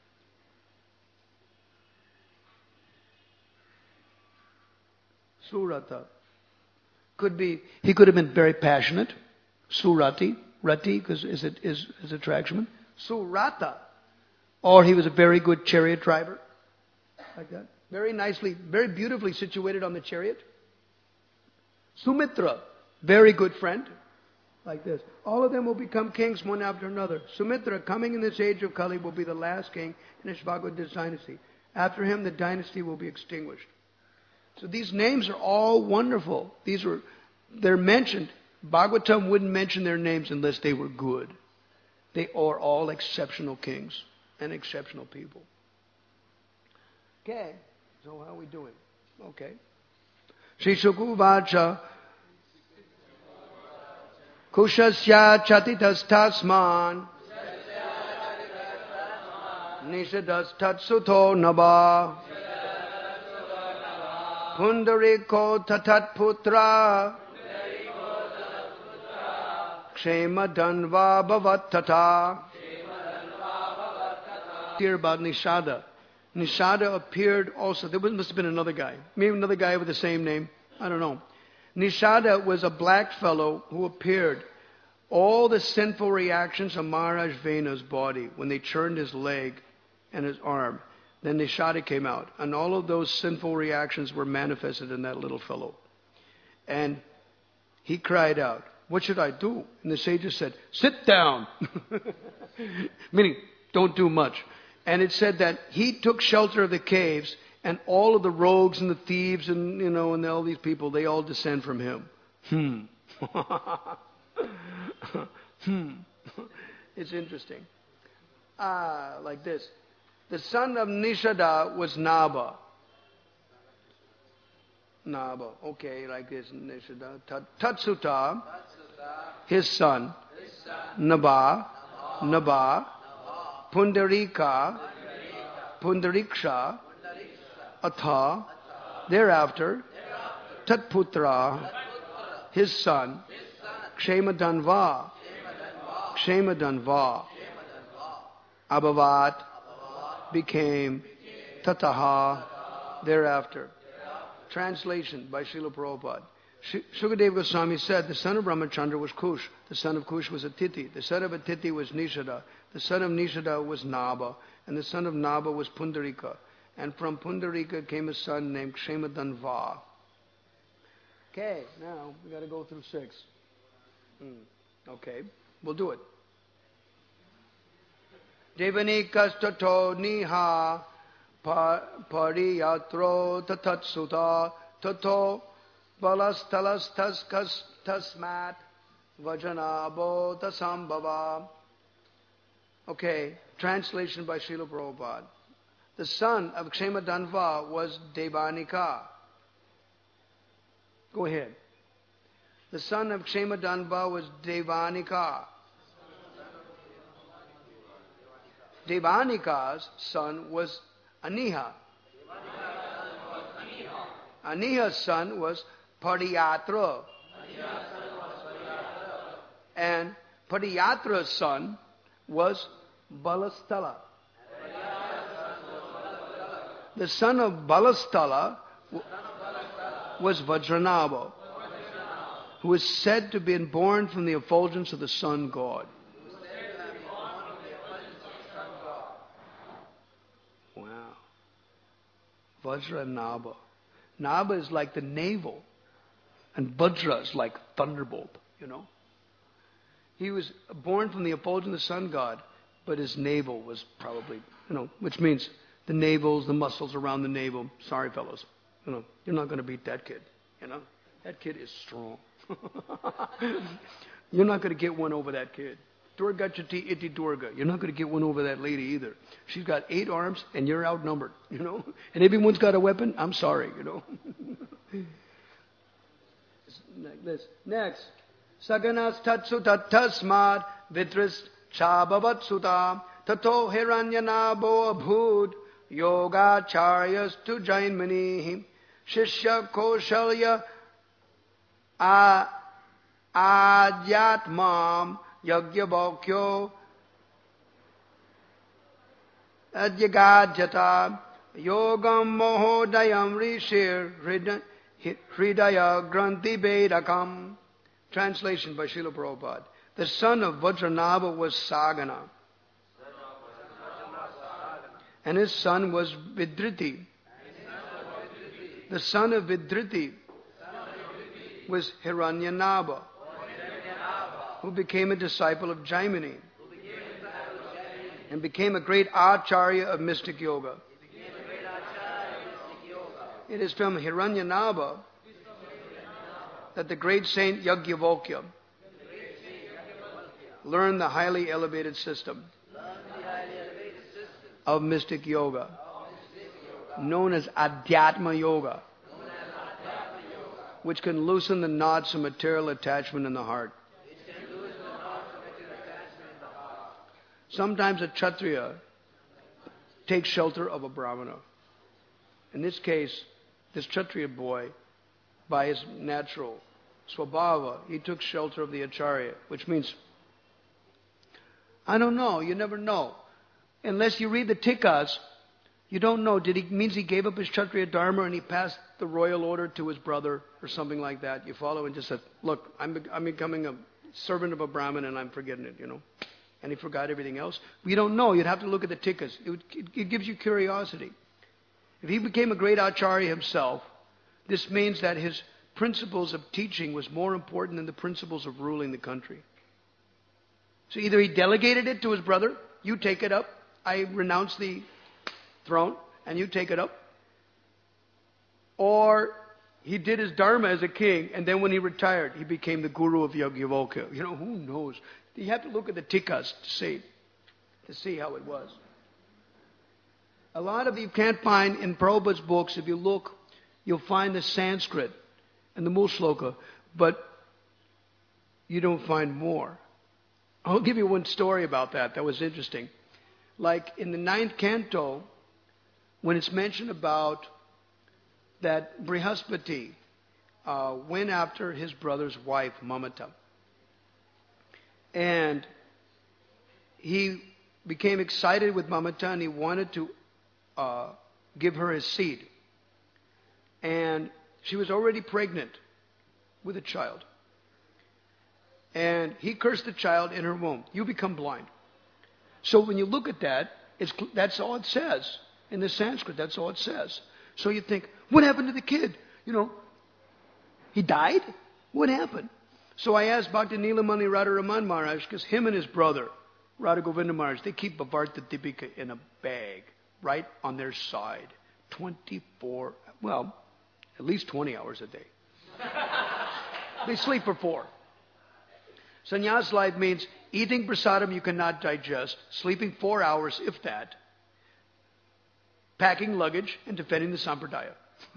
Speaker 1: Surata. He could have been very passionate. Surati. Rati, because is attraction. Surata. Or he was a very good chariot driver. Like that. Very nicely, very beautifully situated on the chariot. Sumitra. Very good friend. Like this. All of them will become kings one after another. Sumitra, coming in this age of Kali, will be the last king in Ishvagoda's dynasty. After him, the dynasty will be extinguished. So these names are all wonderful. They're mentioned. Bhagavatam wouldn't mention their names unless they were good. They are all exceptional kings and exceptional people. Okay, so how are we doing? Okay. Shri Sukuvacha Kushasya Chatitastasman Nishadas Tatsuto Naba Pundariko Tatat Putra Kshema Danva Bhavattata. Here about Nishada. Nishada appeared also. There must have been another guy. Maybe another guy with the same name. I don't know. Nishada was a black fellow who appeared. All the sinful reactions of Maharaj Vena's body, when they churned his leg and his arm, then Nishada came out. And all of those sinful reactions were manifested in that little fellow. And he cried out, "What should I do?" And the sages said, "Sit down." Meaning, don't do much. And it said that he took shelter of the caves, and all of the rogues and the thieves and, and all these people, they all descend from him. It's interesting. Like this. The son of Nishada was Naba. Naba. Okay, like this. Nishada. Tatsuta, his son. Naba. Pundarika. Pundariksha. Atha. Thereafter. Tatputra, his son. Kshemadhanva. Abhavat, became. Tataha, thereafter. Translation by Srila Prabhupada. Shukadeva Goswami said the son of Ramachandra was Kush. The son of Kush was Atiti. The son of Atiti was Nishada. The son of Nishada was Naba. And the son of Naba was Pundarika. And from Pundarika came a son named Kshemadhanva. Okay, now we got to go through 6. Okay, we'll do it. Devanikas niha pariyatro tatatsuta tato balastalas taskas tasmat vajanabo tasambhava. Okay, translation by Srila Prabhupada. The son of Kshemadhanva was Devanika. Go ahead. The son of Kshemadhanva was Devanika. Devanika's son was Aniha. Aniha's son was Padiyatra. And Padiyatra's son was Balasthala. The son of Balasthala was Vajranava, who is said to have been born from the effulgence of the sun god. Vajra and Nabha. Nabha is like the navel, and Vajra is like thunderbolt, He was born from the effulgence of the sun god, but his navel was probably, which means the navels, the muscles around the navel. Sorry, fellows. You're not going to beat that kid. That kid is strong. You're not going to get one over that kid. Durga Chati Iti Durga. You're not going to get one over that lady either. She's got 8 arms and you're outnumbered, And everyone's got a weapon. I'm sorry, Like this. Next. Saganas tatsu tattasmad vitris chabhavat sutam tato hiranyanabo abhud yogacharyas tu jainmani shishya koshalya adyatmam yagyabhokyo adyagajata yogam mohodayam rishir hridaya granthi vedakam. Translation by Srila Prabhupada. The son of Vajranabha was Sagana. And his son was Vidriti. The son of Vidriti was Hiranyanabha, who became a disciple of Jaimini and became a great acharya of mystic yoga. It is from Hiranyanabha that the great saint Yajnavalkya learned the highly elevated system of mystic yoga, known as Adhyatma Yoga, which can loosen the knots of material attachment in the heart. Sometimes a Kshatriya takes shelter of a Brahmana. In this case, this Kshatriya boy, by his natural swabhava, he took shelter of the Acharya, which means, I don't know, you never know. Unless you read the Tikas, you don't know. Means he gave up his Kshatriya Dharma and he passed the royal order to his brother or something like that? You follow and just said, look, I'm becoming a servant of a Brahmin and I'm forgetting it, And he forgot everything else. We don't know. You'd have to look at the Tikas. It gives you curiosity. If he became a great Acharya himself, this means that his principles of teaching was more important than the principles of ruling the country. So either he delegated it to his brother, you take it up, I renounce the throne, and you take it up. Or he did his dharma as a king, and then when he retired, he became the guru of Yajnavalkya. Who knows? You have to look at the Tikas to see how it was. A lot of you can't find in Prabhupada's books, if you look, you'll find the Sanskrit and the Mul Shloka, but you don't find more. I'll give you one story about that was interesting. Like in the 9th canto, when it's mentioned about that Brihaspati went after his brother's wife, Mamata. And he became excited with Mamata and he wanted to give her his seed. And she was already pregnant with a child. And he cursed the child in her womb. You become blind. So when you look at that, that's all it says. In the Sanskrit, that's all it says. So you think, what happened to the kid? He died? What happened? So I asked Bhakti Nilamani Radharaman Maharaj, because him and his brother, Radha Govinda Maharaj, they keep Bhavarta Deepika in a bag, right on their side. at least 20 hours a day. They sleep for 4. Sannyas life means eating prasadam you cannot digest, sleeping 4 hours, if that, packing luggage, and defending the sampradaya.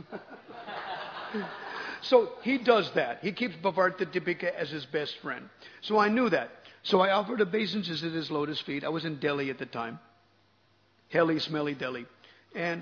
Speaker 1: So he does that. He keeps Bhavarta Deepika as his best friend. So I knew that. So I offered obeisances at his lotus feet. I was in Delhi at the time. Helly, smelly Delhi. And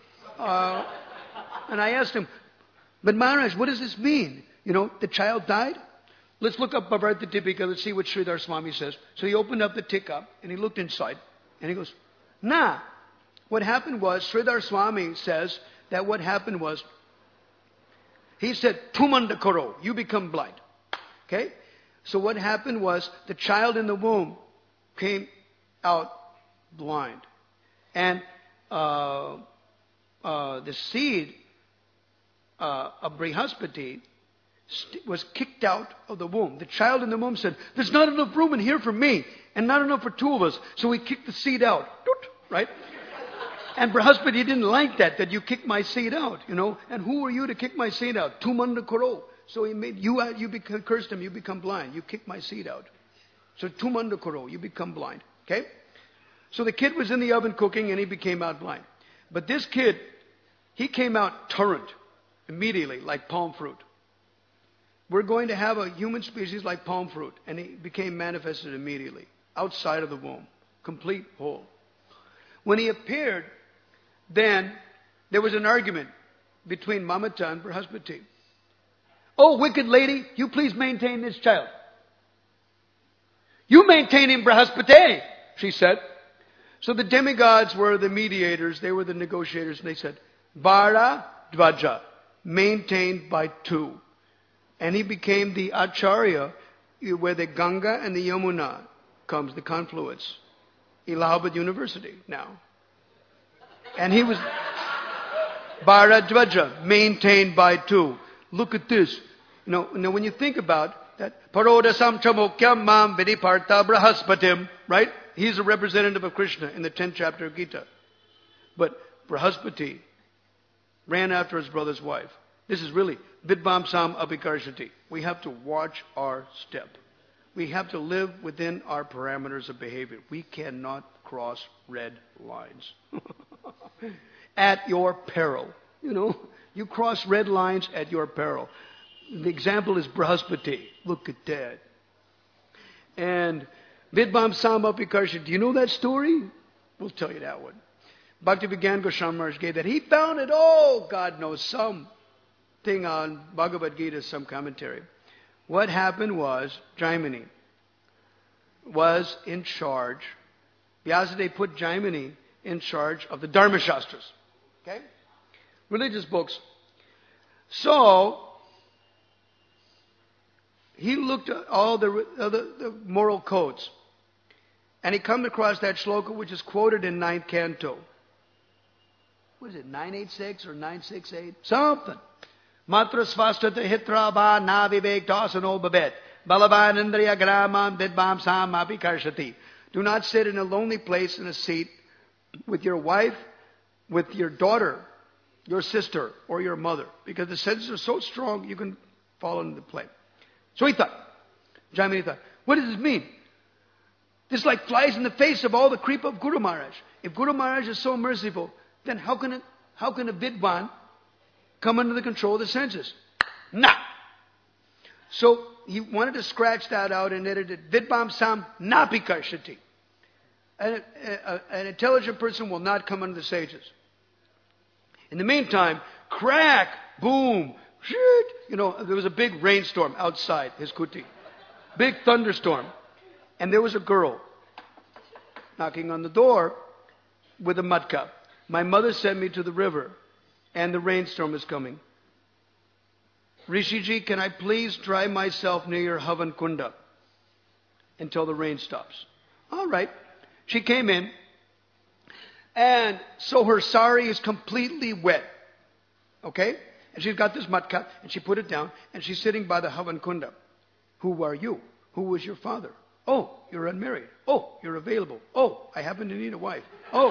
Speaker 1: I asked him, but Maharaj, what does this mean? The child died? Let's look up Bhavarta Deepika. Let's see what Sridhar Swami says. So he opened up the tikka and he looked inside. And he goes, nah. What happened was, Sridhar Swami says that what happened was, he said, Tumanda Karo, you become blind. Okay? So what happened was, the child in the womb came out blind. And the seed of Brihaspati was kicked out of the womb. The child in the womb said, "There's not enough room in here for me, and not enough for two of us." So he kicked the seed out. Right? And Brihaspati didn't like that you kicked my seed out, And who are you to kick my seed out? Tumanda Koro. So he made cursed him, you become blind. You kick my seed out. So Tumanda Koro, you become blind. Okay? So the kid was in the oven cooking and he became out blind. But this kid, he came out torrent immediately, like palm fruit. We're going to have a human species like palm fruit. And he became manifested immediately, outside of the womb, complete whole. When he appeared, then there was an argument between Mamata and Brihaspati. "Oh, wicked lady, you please maintain this child." "You maintain him, Brihaspati," she said. So the demigods were the mediators, they were the negotiators, and they said, "Vara Dvaja, maintained by two." And he became the Acharya where the Ganga and the Yamuna comes, the confluence. Allahabad University now. And he was Bharadwaja, maintained by two. Look at this. Now when you think about that, Parodasam Chamokyam Mam Vidiparta Brahaspatim, right? He's a representative of Krishna in the 10th chapter of Gita. But Brihaspati ran after his brother's wife. This is really Vidvamsam Abhikarshati. We have to watch our step. We have to live within our parameters of behavior. We cannot cross red lines. At your peril. You cross red lines at your peril. The example is Brihaspati. Look at that. And Vidvamsam Abhikarshati. Do you know that story? We'll tell you that one. Bhaktivedanta Goswami Maharaj gave that. He found it, God knows, some thing on Bhagavad Gita, some commentary. What happened was, Jaimini was in charge. Vyasadeva put Jaimini in charge of the Dharma Shastras. Okay? Religious books. So, he looked at all the moral codes. And he come across that shloka which is quoted in 9th canto. What is it, 986 or 968? Something. Matra svastata hitra ba na vivek dasano babet. Balavan indriya gramam vidvam sam api karshati. Do not sit in a lonely place in a seat with your wife, with your daughter, your sister, or your mother. Because the senses are so strong, you can fall into the play. So he thought, Jaimini thought, what does this mean? This like flies in the face of all the creep of Guru Maharaj. If Guru Maharaj is so merciful, then how can a Vidwan come under the control of the senses? Nah. So he wanted to scratch that out and edited Vidvam Sam Napi Karshati. An intelligent person will not come under the sages. In the meantime, crack, boom, shit, there was a big rainstorm outside his kuti. Big thunderstorm. And there was a girl knocking on the door with a matka. My mother sent me to the river and the rainstorm is coming. Rishiji, can I please dry myself near your Havan Kunda until the rain stops? All right. She came in, and so her sari is completely wet. Okay? And she's got this matka, and she put it down, and she's sitting by the Havan Kunda. Who are you? Who was your father? Oh, you're unmarried. Oh, you're available. Oh, I happen to need a wife. Oh.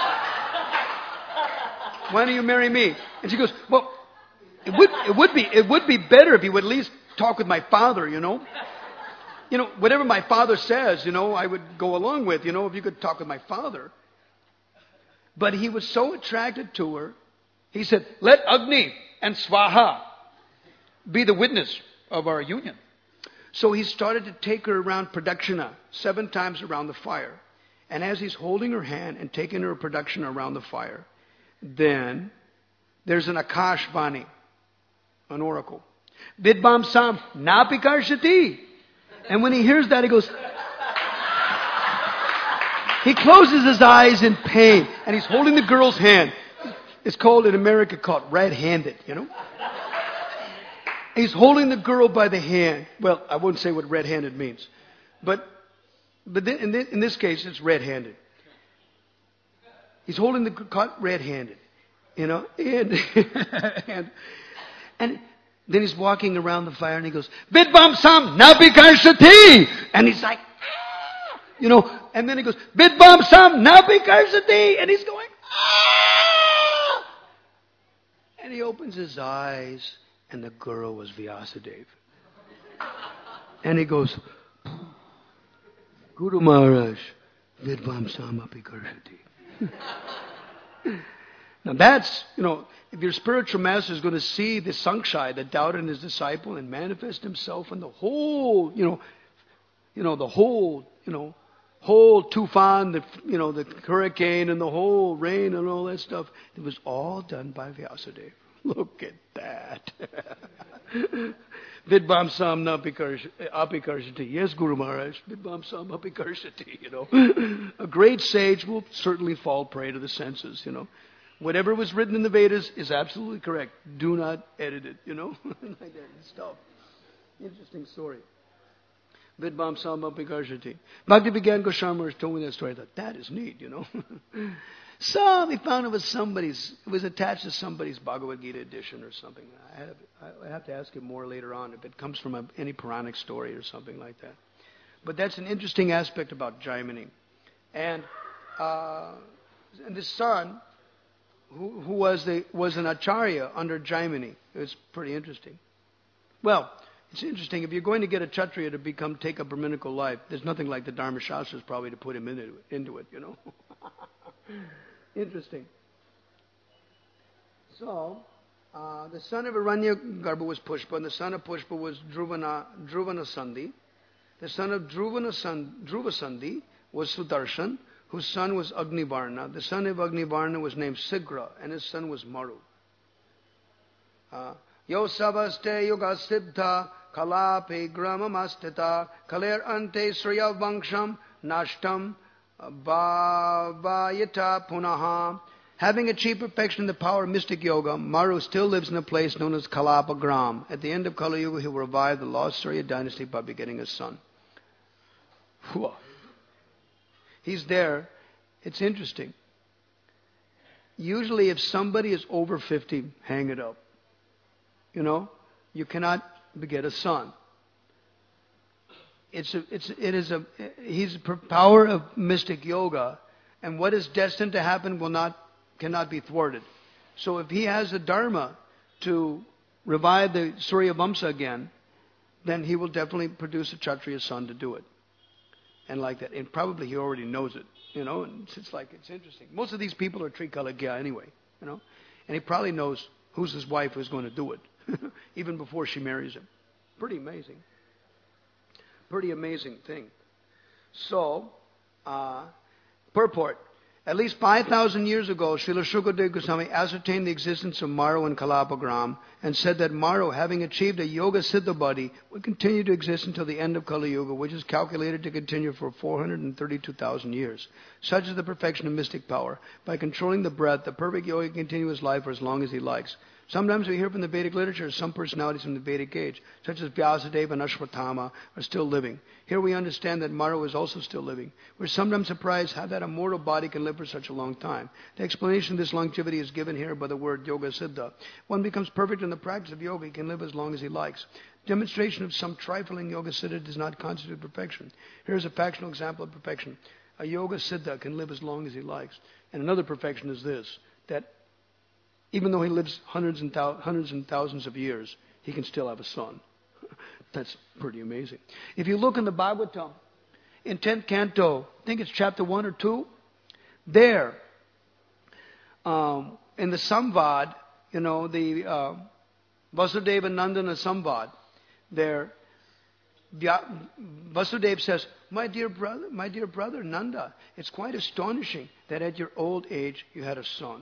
Speaker 1: Why don't you marry me? And she goes, well, it would be better if you would at least talk with my father, whatever my father says, I would go along with, if you could talk with my father. But he was so attracted to her, he said, let Agni and Swaha be the witness of our union. So he started to take her around Pradakshina, 7 times around the fire. And as he's holding her hand and taking her Pradakshina around the fire, then there's an Akash Vani, an oracle. Vidvam Sam Napi Karshati. And when he hears that, he goes, he closes his eyes in pain, and he's holding the girl's hand. It's called, in America, called red-handed, He's holding the girl by the hand. Well, I wouldn't say what red-handed means. But in this case, it's red-handed. He's holding the caught red-handed. and, and, and then he's walking around the fire and he goes, Vidvam Sam Nabikarshati! And he's like, and then he goes, Vidvam Sam Nabikarshati! And he's going, ah! And he opens his eyes and the girl was Vyasadeva. And he goes, Guru Maharaj, Vidvam Sam Nabikarshati. Now that's, if your spiritual master is going to see the Sankshai, the doubt in his disciple, and manifest himself in the whole, the whole tufan, the hurricane and the whole rain and all that stuff, it was all done by Vyasadeva. Look at that. Vidvam Sam Apikarshati. Yes, Guru Maharaj. Vidvam Sam Apikarshati, A great sage will certainly fall prey to the senses, Whatever was written in the Vedas is absolutely correct. Do not edit it, like that stuff. Interesting story. Vidvam Sam Apikarshati. Bhakti Vigyan Goswami told me that story. I thought, that is neat, So we found it was attached to somebody's Bhagavad Gita edition or something. I have to ask him more later on if it comes from any Puranic story or something like that. But that's an interesting aspect about Jaimini. And the son, who was an acharya under Jaimini. It was pretty interesting. Well, it's interesting. If you're going to get a Kshatriya to take a Brahminical life, there's nothing like the Dharma Shastras probably to put him into it, Interesting. So, the son of Hiranyagarbha was Pushpa, and the son of Pushpa was Dhruvanasandhi. The son of Dhruvasandhi was Sudarshan, whose son was Agnivarna. The son of Agnivarna was named Sigra, and his son was Maru. Yo Savaste Yuga Siddha Kalape Gramamastita Kaler Ante Sriya Vanksham Nashtam Bhavayata Punaha. Having achieved perfection in the power of mystic yoga, Maru still lives in a place known as Kalapa Gram. At the end of Kali Yuga, he will revive the lost Surya dynasty by begetting a son. He's there. It's interesting. Usually if somebody is over 50, hang it up. You cannot beget a son. He's the power of mystic yoga, and what is destined to happen cannot be thwarted. So if he has the dharma to revive the Surya Vamsa again, then he will definitely produce a Kshatriya son to do it. And like that. And probably he already knows it. And it's interesting. Most of these people are Trikalagya anyway, And he probably knows who's his wife who's going to do it. Even before she marries him. Pretty amazing. Pretty amazing thing. So, purport. At least 5,000 years ago, Srila Shukadeva Goswami ascertained the existence of Maru and Kalapagram and said that Maru, having achieved a Yoga Siddha body, would continue to exist until the end of Kali Yuga, which is calculated to continue for 432,000 years. Such is the perfection of mystic power. By controlling the breath, the perfect yogi can continue his life for as long as he likes. Sometimes we hear from the Vedic literature some personalities from the Vedic age, such as Vyasadeva and Ashwatthama, are still living. Here we understand that Maru is also still living. We're sometimes surprised how that a mortal body can live for such a long time. The explanation of this longevity is given here by the word Yoga Siddha. One becomes perfect in the practice of yoga, he can live as long as he likes. Demonstration of some trifling Yoga Siddha does not constitute perfection. Here's a factional example of perfection. A Yoga Siddha can live as long as he likes. And another perfection is this, that even though he lives hundreds and thousands of years, he can still have a son. That's pretty amazing. If you look in the Bhagavatam, in 10th canto, I think it's chapter 1 or 2, there, in the Samvad, the Vasudeva Nandana Samvad, there, Vasudeva says, my dear brother Nanda, it's quite astonishing that at your old age you had a son.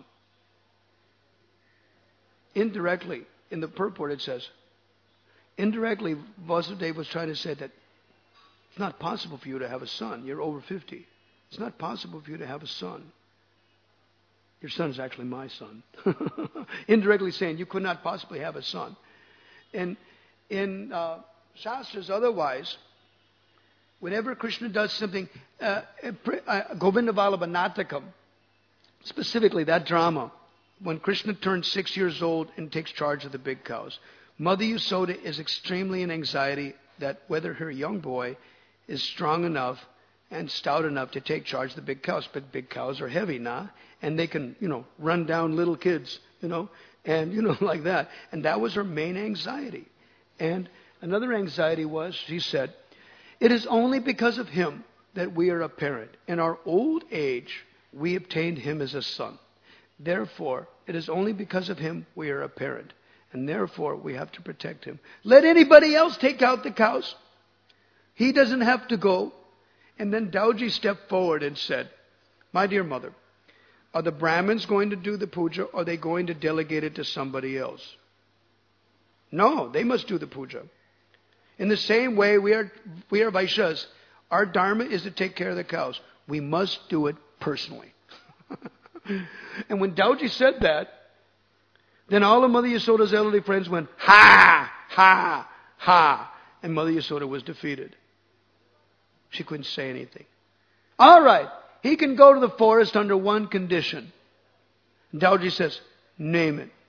Speaker 1: Indirectly, in the purport it says, indirectly Vasudeva was trying to say that it's not possible for you to have a son. You're over 50. It's not possible for you to have a son. Your son is actually my son. Indirectly saying you could not possibly have a son. And in Shastras otherwise, whenever Krishna does something, Govinda Vallabha Natakam, specifically that drama, when Krishna turns 6 years old and takes charge of the big cows. Mother Yasoda is extremely in anxiety that whether her young boy is strong enough and stout enough to take charge of the big cows. But big cows are heavy now, and they can, run down little kids, and, like that. And that was her main anxiety. And another anxiety was, she said, it is only because of him that we are a parent. In our old age, we obtained him as a son. Therefore, it is only because of him we are a parent. And therefore, we have to protect him. Let anybody else take out the cows. He doesn't have to go. And then Dauji stepped forward and said, my dear mother, are the Brahmins going to do the puja, or are they going to delegate it to somebody else? No, they must do the puja. In the same way, we are Vaishyas. Our dharma is to take care of the cows. We must do it personally. And when Dauji said that, then all of Mother Yasoda's elderly friends went, ha, ha, ha. And Mother Yasoda was defeated. She couldn't say anything. All right, he can go to the forest under one condition. Dauji says, name it.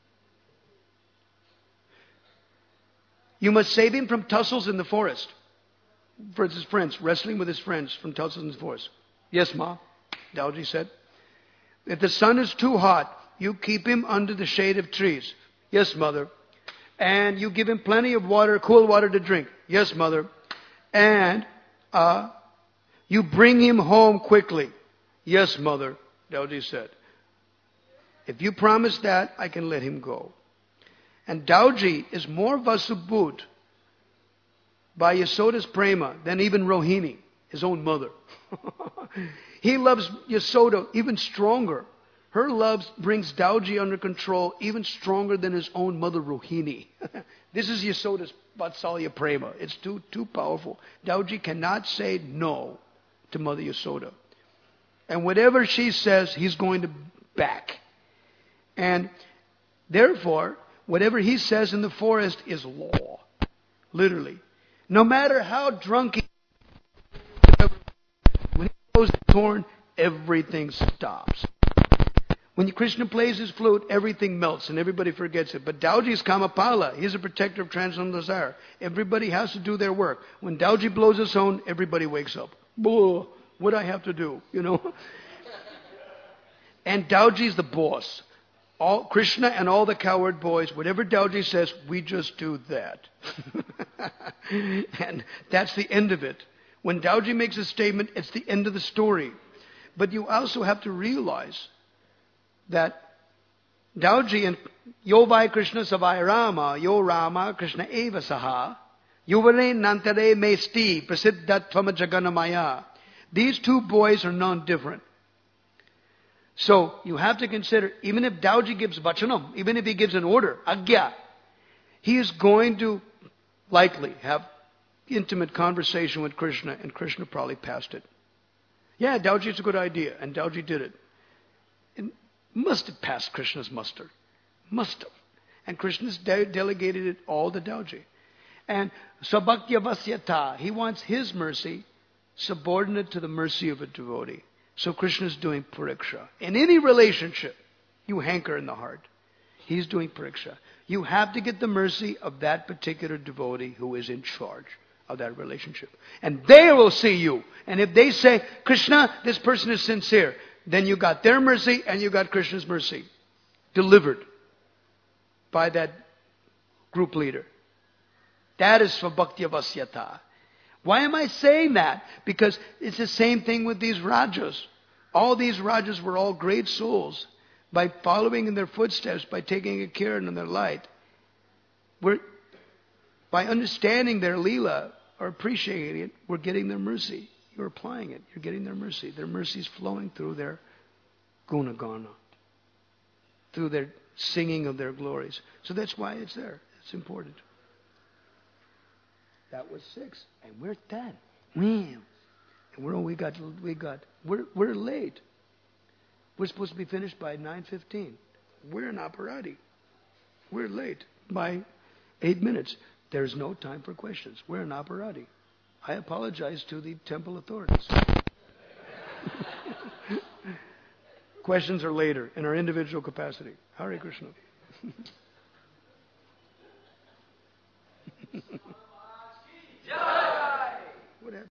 Speaker 1: You must save him from tussles in the forest. For his friends, wrestling with his friends from tussles in the forest. Yes, Ma, Dauji said. If the sun is too hot, you keep him under the shade of trees. Yes, Mother. And you give him plenty of water, cool water to drink. Yes, Mother. And you bring him home quickly. Yes, Mother, Dauji said. If you promise that, I can let him go. And Dauji is more vasubhut by Yasoda's prema than even Rohini, his own mother. He loves Yasoda even stronger. Her love brings Dauji under control even stronger than his own mother Rohini. This is Yasoda's Vatsalya prema. It's too powerful. Dauji cannot say no to Mother Yasoda. And whatever she says, he's going to back. And therefore, whatever he says in the forest is law. Literally. No matter how drunk he is, when he blows the horn, everything stops. When Krishna plays his flute, everything melts and everybody forgets it. But Dauji is Kamapala. He's a protector of transcendental desire. Everybody has to do their work. When Dauji blows his horn, everybody wakes up. Boo, what do I have to do? And Dauji's the boss. All Krishna and all the cowherd boys, whatever Dauji says, we just do that. And that's the end of it. When Dauji makes a statement, it's the end of the story. But you also have to realize that Dauji and Yo Vai Krishna Savai Rama, Yo Rama Krishna Eva Saha, Yuvare Nantare Mesti Prasiddhatvama Jaganamaya. These two boys are non-different. So you have to consider, even if Dauji gives vachanam, even if he gives an order, agya, he is going to likely have intimate conversation with Krishna, and Krishna probably passed it. Yeah, Dauji, it's a good idea, and Dauji did it. It must have passed Krishna's muster. Must have. And Krishna's delegated it all to Dauji. And Sabhakya Vasyata, he wants his mercy subordinate to the mercy of a devotee. So Krishna is doing pariksha. In any relationship, you hanker in the heart. He's doing pariksha. You have to get the mercy of that particular devotee who is in charge of that relationship. And they will see you. And if they say, Krishna, this person is sincere, then you got their mercy and you got Krishna's mercy. Delivered by that group leader. That is Svabhaktya Vasyata. Why am I saying that? Because it's the same thing with these Rajas. All these Rajas were all great souls. By following in their footsteps, by taking a Kiran in their light, by understanding their Leela or appreciating it, we're getting their mercy. You're applying it. You're getting their mercy. Their mercy is flowing through their gunagana, through their singing of their glories. So that's why it's there. It's important. That was 6, and we're 10. And we're late. We're supposed to be finished by 9:15. We're in operati. We're late by 8 minutes. There's no time for questions. We're in operati. I apologize to the temple authorities. Questions are later in our individual capacity. Hare Krishna.